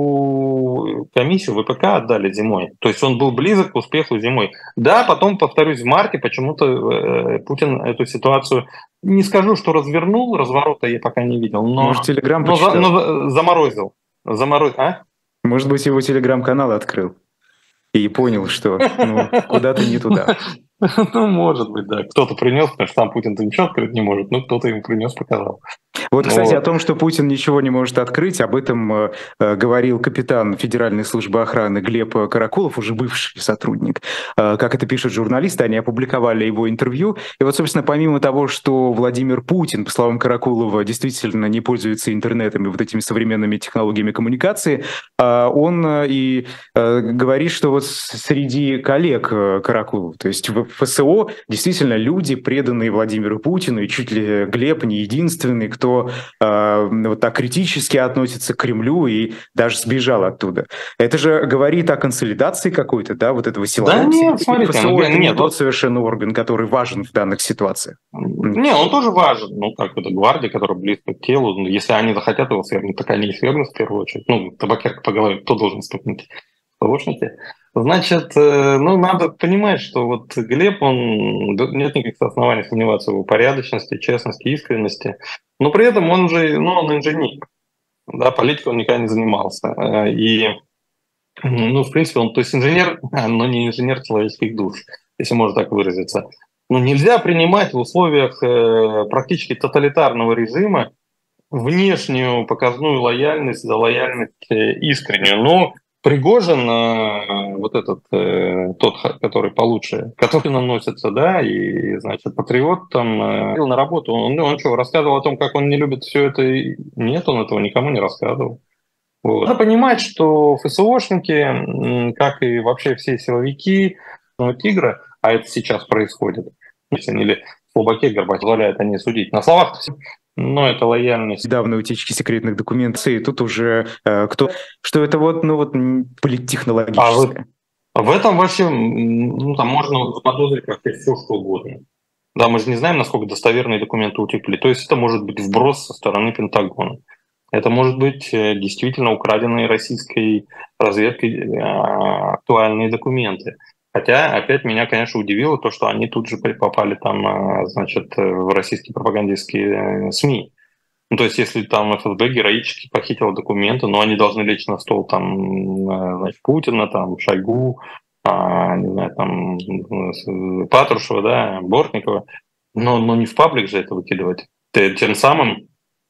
всю комиссию ВПК отдали зимой. То есть он был близок к успеху зимой. Да, потом, повторюсь, в марте почему-то э, Путин эту ситуацию, не скажу, что развернул, разворота я пока не видел, но, Может, телеграм но, за, но заморозил. Замороз... А? Может быть, его телеграм-канал открыл и понял, что ну, куда-то не туда. Ну, может быть, да. Кто-то принес, потому что сам Путин-то ничего открыть не может, но кто-то ему принес, показал. Вот, кстати, вот. О том, что Путин ничего не может открыть, об этом э, говорил капитан Федеральной службы охраны Глеб Каракулов, уже бывший сотрудник. Э, как это пишут журналисты, они опубликовали его интервью. И вот, собственно, помимо того, что Владимир Путин, по словам Каракулова, действительно не пользуется интернетом и вот этими современными технологиями коммуникации, э, он и э, говорит, что вот среди коллег Каракулова, то есть в ФСО действительно люди, преданные Владимиру Путину, и чуть ли Глеб не единственный, кто э, вот так критически относится к Кремлю и даже сбежал оттуда. Это же говорит о консолидации какой-то, да, вот этого силового. Да нет, смотрите, ФСО, ну, это нет, не вот... тот совершенно орган, который важен в данных ситуациях. Не, он тоже важен. Ну, как это гвардия, которая близко к телу. Если они захотят его свергнуть, так они и свергнут в первую очередь. Ну, табакерка по голове, кто должен стукнуть? Помощники. Значит, ну, надо понимать, что вот Глеб, он, нет никаких оснований сомневаться в его порядочности, честности, искренности, но при этом он же, ну, он инженер, да, политикой он никогда не занимался, и, ну, в принципе, он, то есть инженер, но не инженер человеческих душ, если можно так выразиться. Но нельзя принимать в условиях практически тоталитарного режима внешнюю показную лояльность за лояльность искреннюю, но Пригожин, вот этот, тот, который получше, который наносится, да, и, значит, патриот там ходил на работу, он, он что, рассказывал о том, как он не любит все это? Нет, он этого никому не рассказывал. Вот. Надо понимать, что ФСОшники, как и вообще все силовики, ну, тигра, а это сейчас происходит, или в слабаке Горбачев позволяет они судить. На словах, но это лояльность. Недавно утечки секретных документов, и тут уже э, кто, что это вот, ну вот политтехнологическое. А в этом вообще, ну, там можно заподозрить вообще все, что угодно. Да, мы же не знаем, насколько достоверные документы утекли. То есть это может быть вброс со стороны Пентагона. Это может быть действительно украденные российской разведкой актуальные документы. Хотя, опять меня, конечно, удивило то, что они тут же попали там, значит, в российские пропагандистские СМИ. Ну, то есть, если там ФСБ героически похитило документы, но они должны лечь на стол там, значит, Путина, там, Шойгу, а, не знаю, там, Патрушева, да, Бортникова, но, но не в паблик же это выкидывать. Тем самым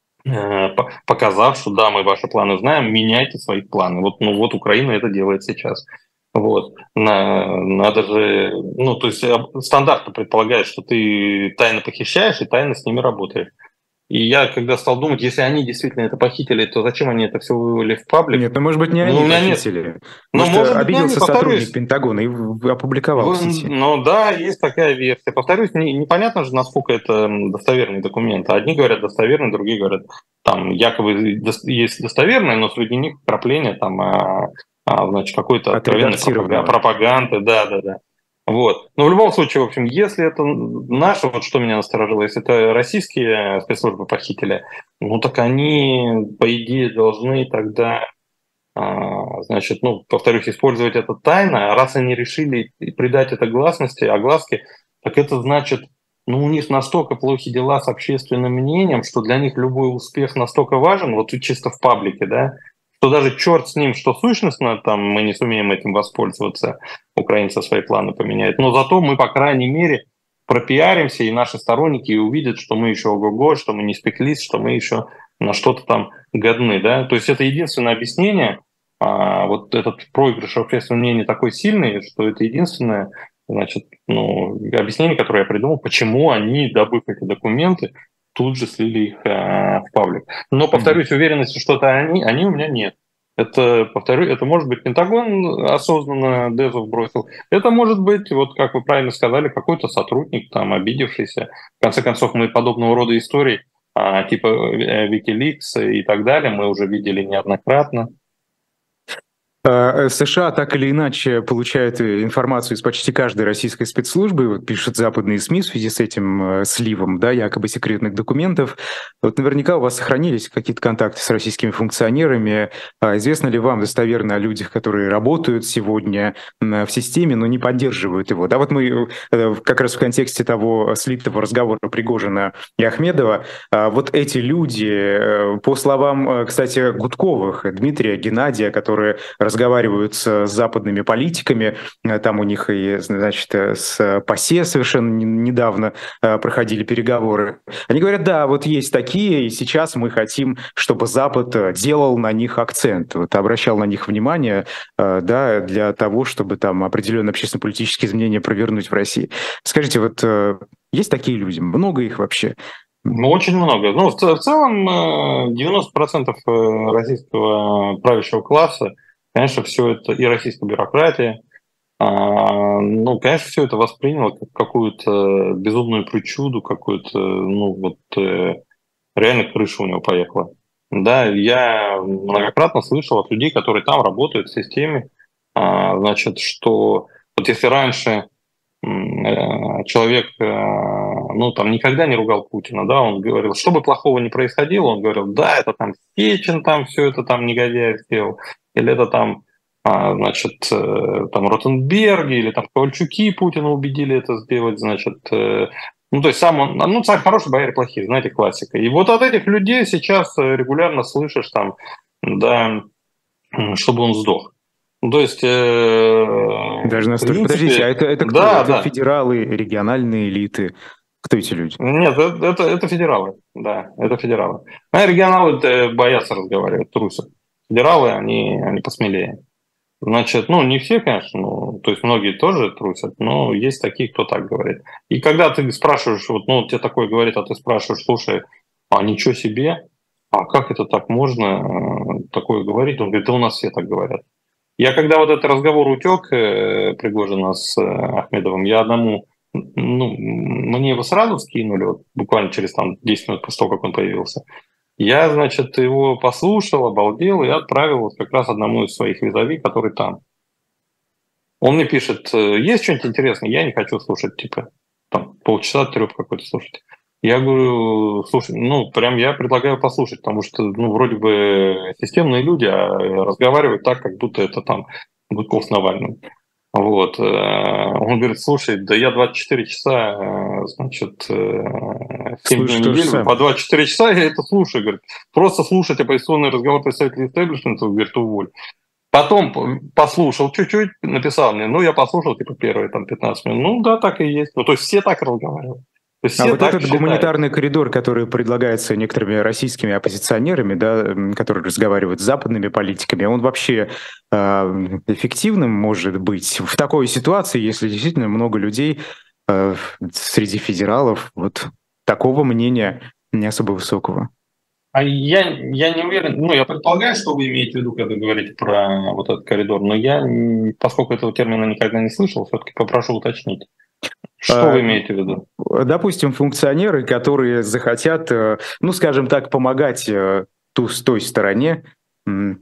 показав, что да, мы ваши планы знаем, меняйте свои планы. Вот, ну, вот Украина это делает сейчас. Вот. На, надо же, ну, то есть стандарт предполагает, что ты тайно похищаешь и тайно с ними работаешь. И я, когда стал думать, если они действительно это похитили, то зачем они это все вывели в паблик? Нет, ну, может быть, не они ну, похитили. Нет. Может, может быть, обиделся они, сотрудник Пентагона и опубликовал Вы, в сети. Ну да, есть такая версия. Повторюсь, не, непонятно же, насколько это достоверный документ. Одни говорят достоверный, другие говорят, там якобы есть достоверное, но среди них вкрапление там, а, а, значит, какой-то откровенной пропаганды. Да, да, да. Вот. Но в любом случае, в общем, если это наше, вот что меня насторожило, если это российские спецслужбы похитили, ну так они, по идее, должны тогда, значит, ну, повторюсь, использовать это тайно. Раз они решили придать это гласности, огласке, так это значит, ну, у них настолько плохи дела с общественным мнением, что для них любой успех настолько важен, вот чисто в паблике, да, что даже черт с ним, что сущностно, там мы не сумеем этим воспользоваться, украинцы свои планы поменяют. Но зато мы, по крайней мере, пропиаримся, и наши сторонники увидят, что мы еще ого-го, что мы не спеклись, что мы еще на что-то там годны. Да? То есть это единственное объяснение, а, вот этот проигрыш общественного мнения такой сильный, что это единственное, значит, ну, объяснение, которое я придумал, почему они, добыв эти документы, тут же слили их а, в паблик. Но, повторюсь, уверенности, что это они, они у меня нет. Это, повторю, это может быть Пентагон осознанно Дезов бросил. Это может быть, вот как вы правильно сказали, какой-то сотрудник, там, обидевшийся. В конце концов, мы подобного рода истории, а, типа Wikileaks и так далее, мы уже видели неоднократно. США так или иначе получают информацию из почти каждой российской спецслужбы, вот пишут западные СМИ в связи с этим сливом, да, якобы секретных документов. Вот наверняка у вас сохранились какие-то контакты с российскими функционерами. Известно ли вам достоверно о людях, которые работают сегодня в системе, но не поддерживают его? Да, вот мы как раз в контексте того слитого разговора Пригожина и Ахмедова, вот эти люди, по словам, кстати, Гудковых, Дмитрия, Геннадия, которые разговаривают с западными политиками, там у них и, значит, с ПАСЕ совершенно недавно проходили переговоры. Они говорят, да, вот есть такие, и сейчас мы хотим, чтобы Запад делал на них акцент, вот, обращал на них внимание, да, для того, чтобы там определенные общественно-политические изменения провернуть в России. Скажите, вот есть такие люди? Много их вообще? Ну, очень много. Ну, в, в целом девяносто процентов российского правящего класса, конечно, все это, и российская бюрократия, а, ну, конечно, все это восприняло как какую-то безумную причуду, какую-то, ну, вот, э, реально крыша у него поехала. Да, я многократно слышал от людей, которые там работают в системе, а, значит, что вот если раньше человек, ну, там, никогда не ругал Путина, да, он говорил, что бы плохого ни происходило, он говорил, да, это там Сечин там все это там негодяй сделал, или это там, значит, там Ротенберги, или там Ковальчуки Путина убедили это сделать, значит, ну, то есть сам он, ну, царь хороший, бояре плохие, знаете, классика. И вот от этих людей сейчас регулярно слышишь там, да, чтобы он сдох. Ну, то есть... Э, Даже настолько... принципе, Подождите, а это, это кто? Да, это да. федералы, региональные элиты? Кто эти люди? Нет, это, это, это федералы, да, это федералы. А регионалы боятся разговаривать, трусят. Федералы, они, они посмелее. Значит, ну, не все, конечно, ну, то есть многие тоже трусят, но есть такие, кто так говорит. И когда ты спрашиваешь, вот, ну, тебе такое говорит, а ты спрашиваешь, слушай, а ничего себе, а как это так можно такое говорить? Он говорит, да у нас все так говорят. Я когда вот этот разговор утек э, Пригожина с э, Ахмедовым, я одному, ну, мне его сразу скинули, вот, буквально через там десять минут после того, как он появился. Я, значит, его послушал, обалдел и отправил вот как раз одному из своих визави, который там. Он мне пишет, есть что-нибудь интересное? Я не хочу слушать, типа, там, полчаса трёп какой-то слушать. Я говорю, слушай, ну, прям я предлагаю послушать, потому что, ну, вроде бы системные люди, а разговаривают так, как будто это там Гудков с Навальным. Вот. Он говорит, слушай, да я двадцать четыре часа, значит, семь дней в неделю, по двадцать четыре часа я это слушаю. Говорит, просто слушать оппозиционный разговор представителей истеблишмента, говорит, уволь. Потом послушал чуть-чуть, написал мне, ну, я послушал, типа, первые там пятнадцать минут. Ну, да, так и есть. Ну, то есть все так разговаривают. А вот этот считают. Гуманитарный коридор, который предлагается некоторыми российскими оппозиционерами, да, которые разговаривают с западными политиками, он вообще э, эффективным может быть в такой ситуации, если действительно много людей э, среди федералов вот такого мнения не особо высокого? А я, я не уверен, ну, я предполагаю, что вы имеете в виду, когда говорите про вот этот коридор, но я, поскольку этого термина никогда не слышал, все-таки попрошу уточнить. Что вы имеете в виду? Допустим, функционеры, которые захотят, ну, скажем так, помогать ту, с той стороне в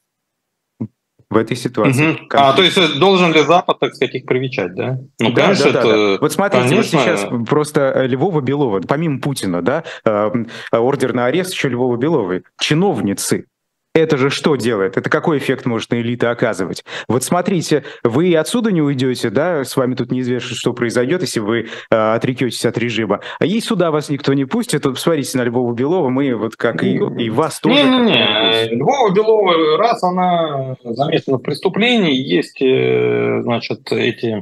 этой ситуации. Угу. А, то есть должен ли Запад, так сказать, их привечать, да? Ну, да, конечно, да, да, это... да. Вот смотрите, конечно... вот сейчас просто Львова Белова, помимо Путина, да, ордер на арест еще Львова Беловой, чиновницы. Это же что делает? Это какой эффект может на элиты оказывать? Вот смотрите, вы отсюда не уйдете, да, с вами тут неизвестно, что произойдет, если вы э, отрекетесь от режима. А ей сюда вас никто не пустит, вот посмотрите на Львову Белову, мы вот как и, и вас тоже... Не-не-не, Львова Белова, раз она замешана в преступлении, есть, значит, эти,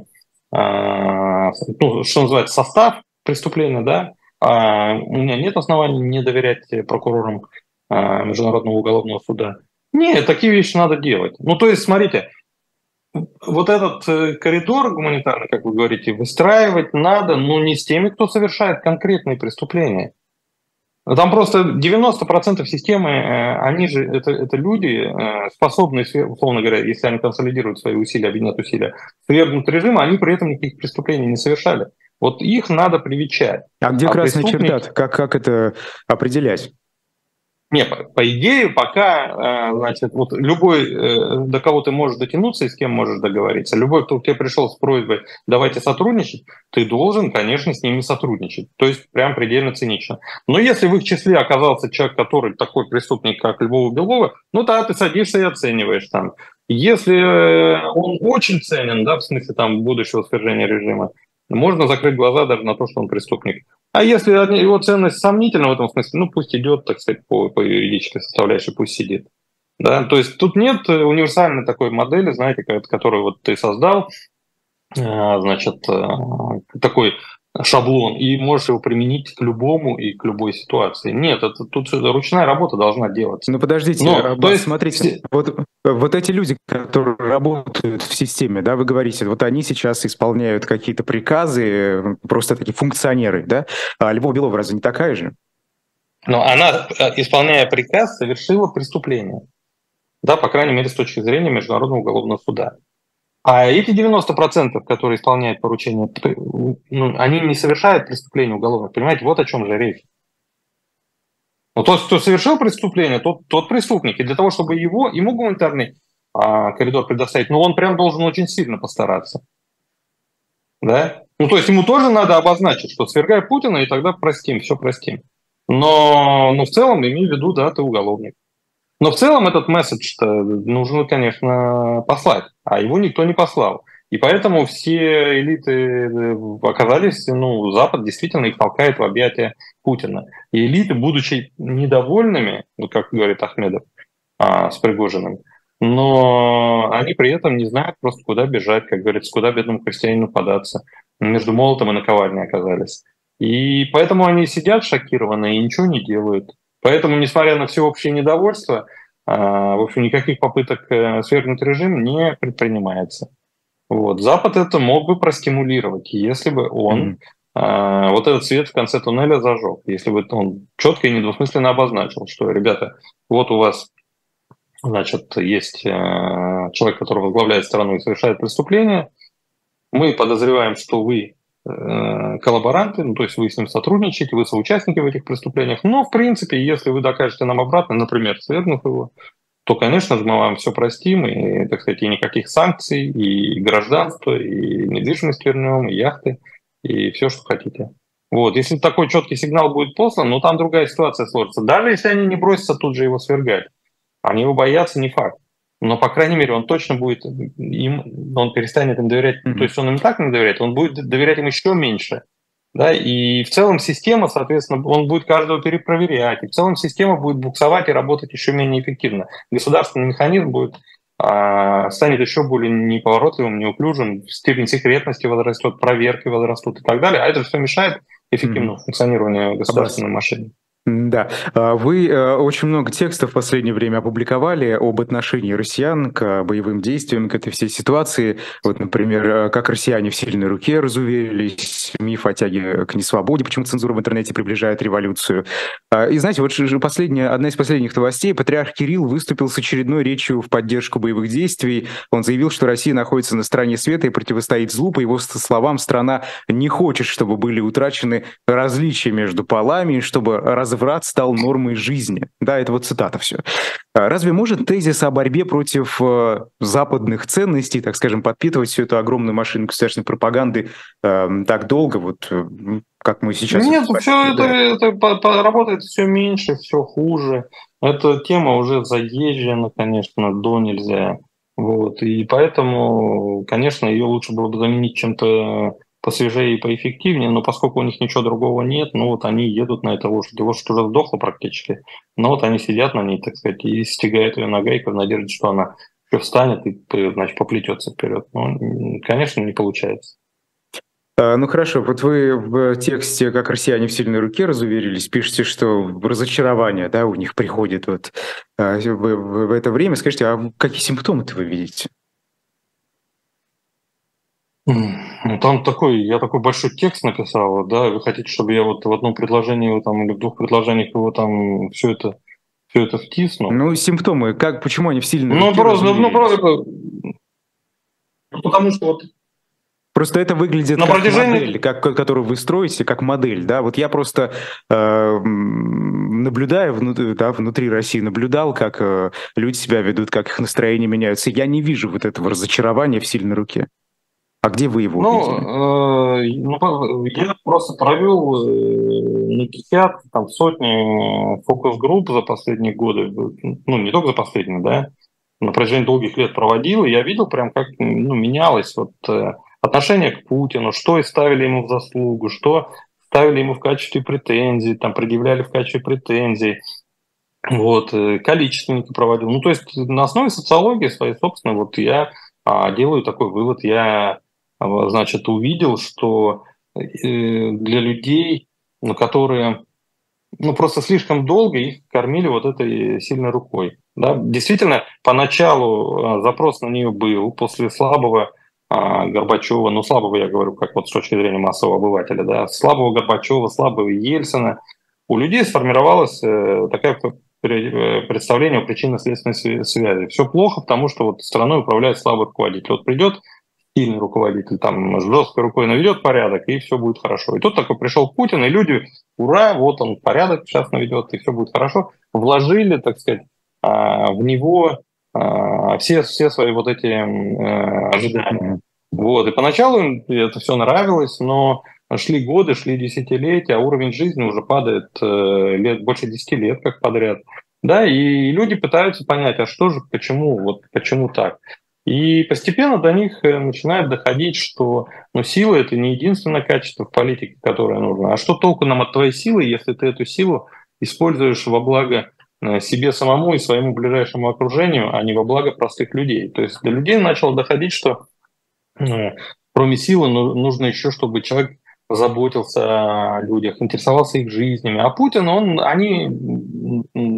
э, ну, что называется, состав преступления, да, а у меня нет оснований не доверять прокурорам Международного уголовного суда. Нет, такие вещи надо делать. Ну, то есть, смотрите, вот этот коридор гуманитарный, как вы говорите, выстраивать надо, но не с теми, кто совершает конкретные преступления. Там просто девяносто процентов системы, они же, это, это люди, способные, условно говоря, если они консолидируют свои усилия, объединят усилия, свергнут режим, они при этом никаких преступлений не совершали. Вот их надо привечать. А где а красная преступники... черта? Как, как это определять? Не, по, по идее, пока, значит, вот любой, до кого ты можешь дотянуться и с кем можешь договориться, любой, кто к тебе пришел с просьбой «давайте сотрудничать», ты должен, конечно, с ними сотрудничать. То есть прям предельно цинично. Но если в их числе оказался человек, который такой преступник, как Львова Белова, ну да, ты садишься и оцениваешь там. Если он очень ценен, да, в смысле там будущего свержения режима, можно закрыть глаза даже на то, что он преступник. А если его ценность сомнительна в этом смысле, ну пусть идет, так сказать, по, по юридической составляющей, пусть сидит. Да? То есть тут нет универсальной такой модели, знаете, которую вот ты создал, значит, такой шаблон, и можешь его применить к любому и к любой ситуации. Нет, это тут ручная работа должна делаться. Ну подождите, Но, то есть, смотрите, вот, вот эти люди, которые работают в системе, да, вы говорите, вот они сейчас исполняют какие-то приказы, просто такие функционеры, да? А Львова Белова разве не такая же? Но она, исполняя приказ, совершила преступление. Да, по крайней мере, с точки зрения Международного уголовного суда. А эти девяносто процентов, которые исполняют поручения, ну, они не совершают преступления уголовных. Понимаете, вот о чем же речь. Но тот, кто совершил преступление, тот, тот преступник. И для того, чтобы его, ему гуманитарный а, коридор предоставить, ну, он прям должен очень сильно постараться. Да? Ну, то есть ему тоже надо обозначить, что свергай Путина, и тогда простим, все простим. Но, но в целом, имей в виду, да, ты уголовник. Но в целом этот месседж нужно, конечно, послать, а его никто не послал. И поэтому все элиты оказались, ну, Запад действительно их толкает в объятия Путина. И элиты, будучи недовольными, ну, как говорит Ахмедов, а, с Пригожиным, но они при этом не знают просто, куда бежать, как говорится, куда бедному крестьянину податься. Между молотом и наковальней оказались. И поэтому они сидят шокированные и ничего не делают. Поэтому, несмотря на всеобщее недовольство, в общем, никаких попыток свергнуть режим не предпринимается. Вот. Запад это мог бы простимулировать, если бы он вот этот свет в конце туннеля зажег. Если бы он четко и недвусмысленно обозначил, что, ребята, вот у вас, значит, есть человек, который возглавляет страну и совершает преступление, мы подозреваем, что вы коллаборанты, ну, то есть вы с ним сотрудничаете, вы соучастники в этих преступлениях, но, в принципе, если вы докажете нам обратно, например, свергнув его, то, конечно же, мы вам все простим, и, так сказать, и никаких санкций, и гражданство, и недвижимость вернем, и яхты, и все, что хотите. Вот. Если такой четкий сигнал будет послан, ну, там другая ситуация сложится. Даже если они не бросятся тут же его свергать, они его боятся, не факт. Но, по крайней мере, он точно будет им, он перестанет им доверять. Mm-hmm. То есть он им так не доверяет, он будет доверять им еще меньше. Да, и в целом система, соответственно, он будет каждого перепроверять, и в целом система будет буксовать и работать еще менее эффективно. Государственный механизм будет, а, станет еще более неповоротливым, неуклюжим, степень секретности возрастет, проверки возрастут и так далее, а это все мешает эффективному mm-hmm. функционированию государственной машины. Да, вы очень много текстов в последнее время опубликовали об отношении россиян к боевым действиям, к этой всей ситуации. Вот, например, как россияне в сильной руке разуверились, миф о тяге к несвободе, почему цензура в интернете приближает революцию. И знаете, вот последняя, одна из последних новостей, патриарх Кирилл выступил с очередной речью в поддержку боевых действий. Он заявил, что Россия находится на стороне света и противостоит злу. По его словам, страна не хочет, чтобы были утрачены различия между полами, чтобы раз разврат стал нормой жизни. Да, это вот цитата все. Разве может тезис о борьбе против э, западных ценностей, так скажем, подпитывать всю эту огромную машину государственной пропаганды э, так долго, вот э, как мы сейчас... Нет, все это, это, это работает все меньше, все хуже. Эта тема уже заезжена, конечно, до нельзя. Вот. И поэтому, конечно, ее лучше было бы заменить чем-то посвежее и поэффективнее, но поскольку у них ничего другого нет, ну вот они едут на этой лошади. Лошадь уже сдохла практически, но вот они сидят на ней, так сказать, и стягают ее нагайкой в надежде, что она еще встанет и, значит, поплетется вперед. Но, конечно, не получается. Ну хорошо, вот вы в тексте «Как россияне в сильной руке разуверились» пишете, что разочарование, да, у них приходит вот в, в, в это время. Скажите, а какие симптомы-то вы видите? Ну, там такой, я такой большой текст написал, да, вы хотите, чтобы я вот в одном предложении там, или в двух предложениях его там все это, все это втиснул? Ну, симптомы, как, почему они в сильной ну, руке просто, ну, просто, ну, потому что вот Просто это выглядит на как протяжении... модель, как, которую вы строите, как модель, да. Вот я просто э, наблюдаю внутри, да, внутри России, наблюдал, как э, люди себя ведут, как их настроения меняются. Я не вижу вот этого разочарования в сильной руке. А где вы его ну, увидели? Э, ну, я просто провел э, не пятьдесят, там сотни фокус-групп за последние годы, ну, не только за последние, да, на протяжении долгих лет проводил, и я видел прям, как ну, менялось вот э, отношение к Путину, что и ставили ему в заслугу, что ставили ему в качестве претензий, там, предъявляли в качестве претензий. Вот, э, количественники проводил. Ну, то есть на основе социологии своей, собственно, вот я а, делаю такой вывод, я значит, увидел, что для людей, ну, которые ну, просто слишком долго их кормили вот этой сильной рукой. Да? Действительно, поначалу запрос на нее был, после слабого а, Горбачева, ну, слабого я говорю, как вот с точки зрения массового обывателя, да, слабого Горбачева, слабого Ельцина, у людей сформировалось э, такое представление о причинно-следственной связи. Все плохо, потому что вот страной управляет слабый руководитель. Вот придет сильный руководитель, там, с жесткой рукой наведет порядок, и все будет хорошо. И тут такой пришел Путин, и люди, ура, вот он порядок сейчас наведет, и все будет хорошо. Вложили, так сказать, в него все, все свои вот эти ожидания. Вот. И поначалу им это все нравилось, но шли годы, шли десятилетия, а уровень жизни уже падает лет, больше десяти лет как подряд. Да, и люди пытаются понять, а что же, почему, вот почему так. И постепенно до них начинает доходить, что ну, сила – это не единственное качество в политике, которое нужно. А что толку нам от твоей силы, если ты эту силу используешь во благо себе самому и своему ближайшему окружению, а не во благо простых людей? То есть до людей начало доходить, что ну, кроме силы нужно еще, чтобы человек заботился о людях, интересовался их жизнями. А Путин, он, они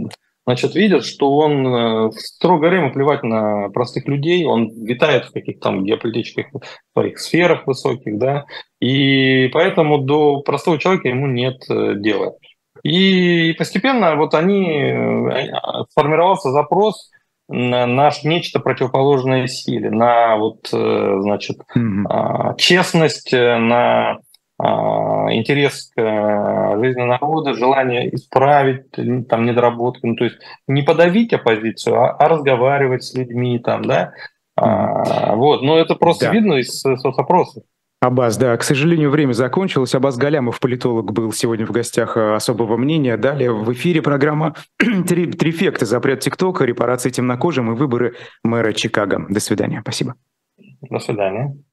значит, видят, что он, строго говоря, ему плевать на простых людей, он витает в каких-то там геополитических своих сферах высоких, да, и поэтому до простого человека ему нет дела. И постепенно вот они, сформировался запрос на наш нечто противоположное силе, на вот, значит, mm-hmm. честность, на интерес к жизни народа, желание исправить там недоработки, ну, то есть не подавить оппозицию, а, а разговаривать с людьми там, да, mm-hmm. а, вот, но это просто да. видно из соцопросов. Аббас, да, к сожалению, время закончилось. Аббас Галямов, политолог, был сегодня в гостях «Особого мнения». Далее в эфире программа «Трифекты. Запрет ТикТока, репарации темнокожим и выборы мэра Чикаго». До свидания. Спасибо. До свидания.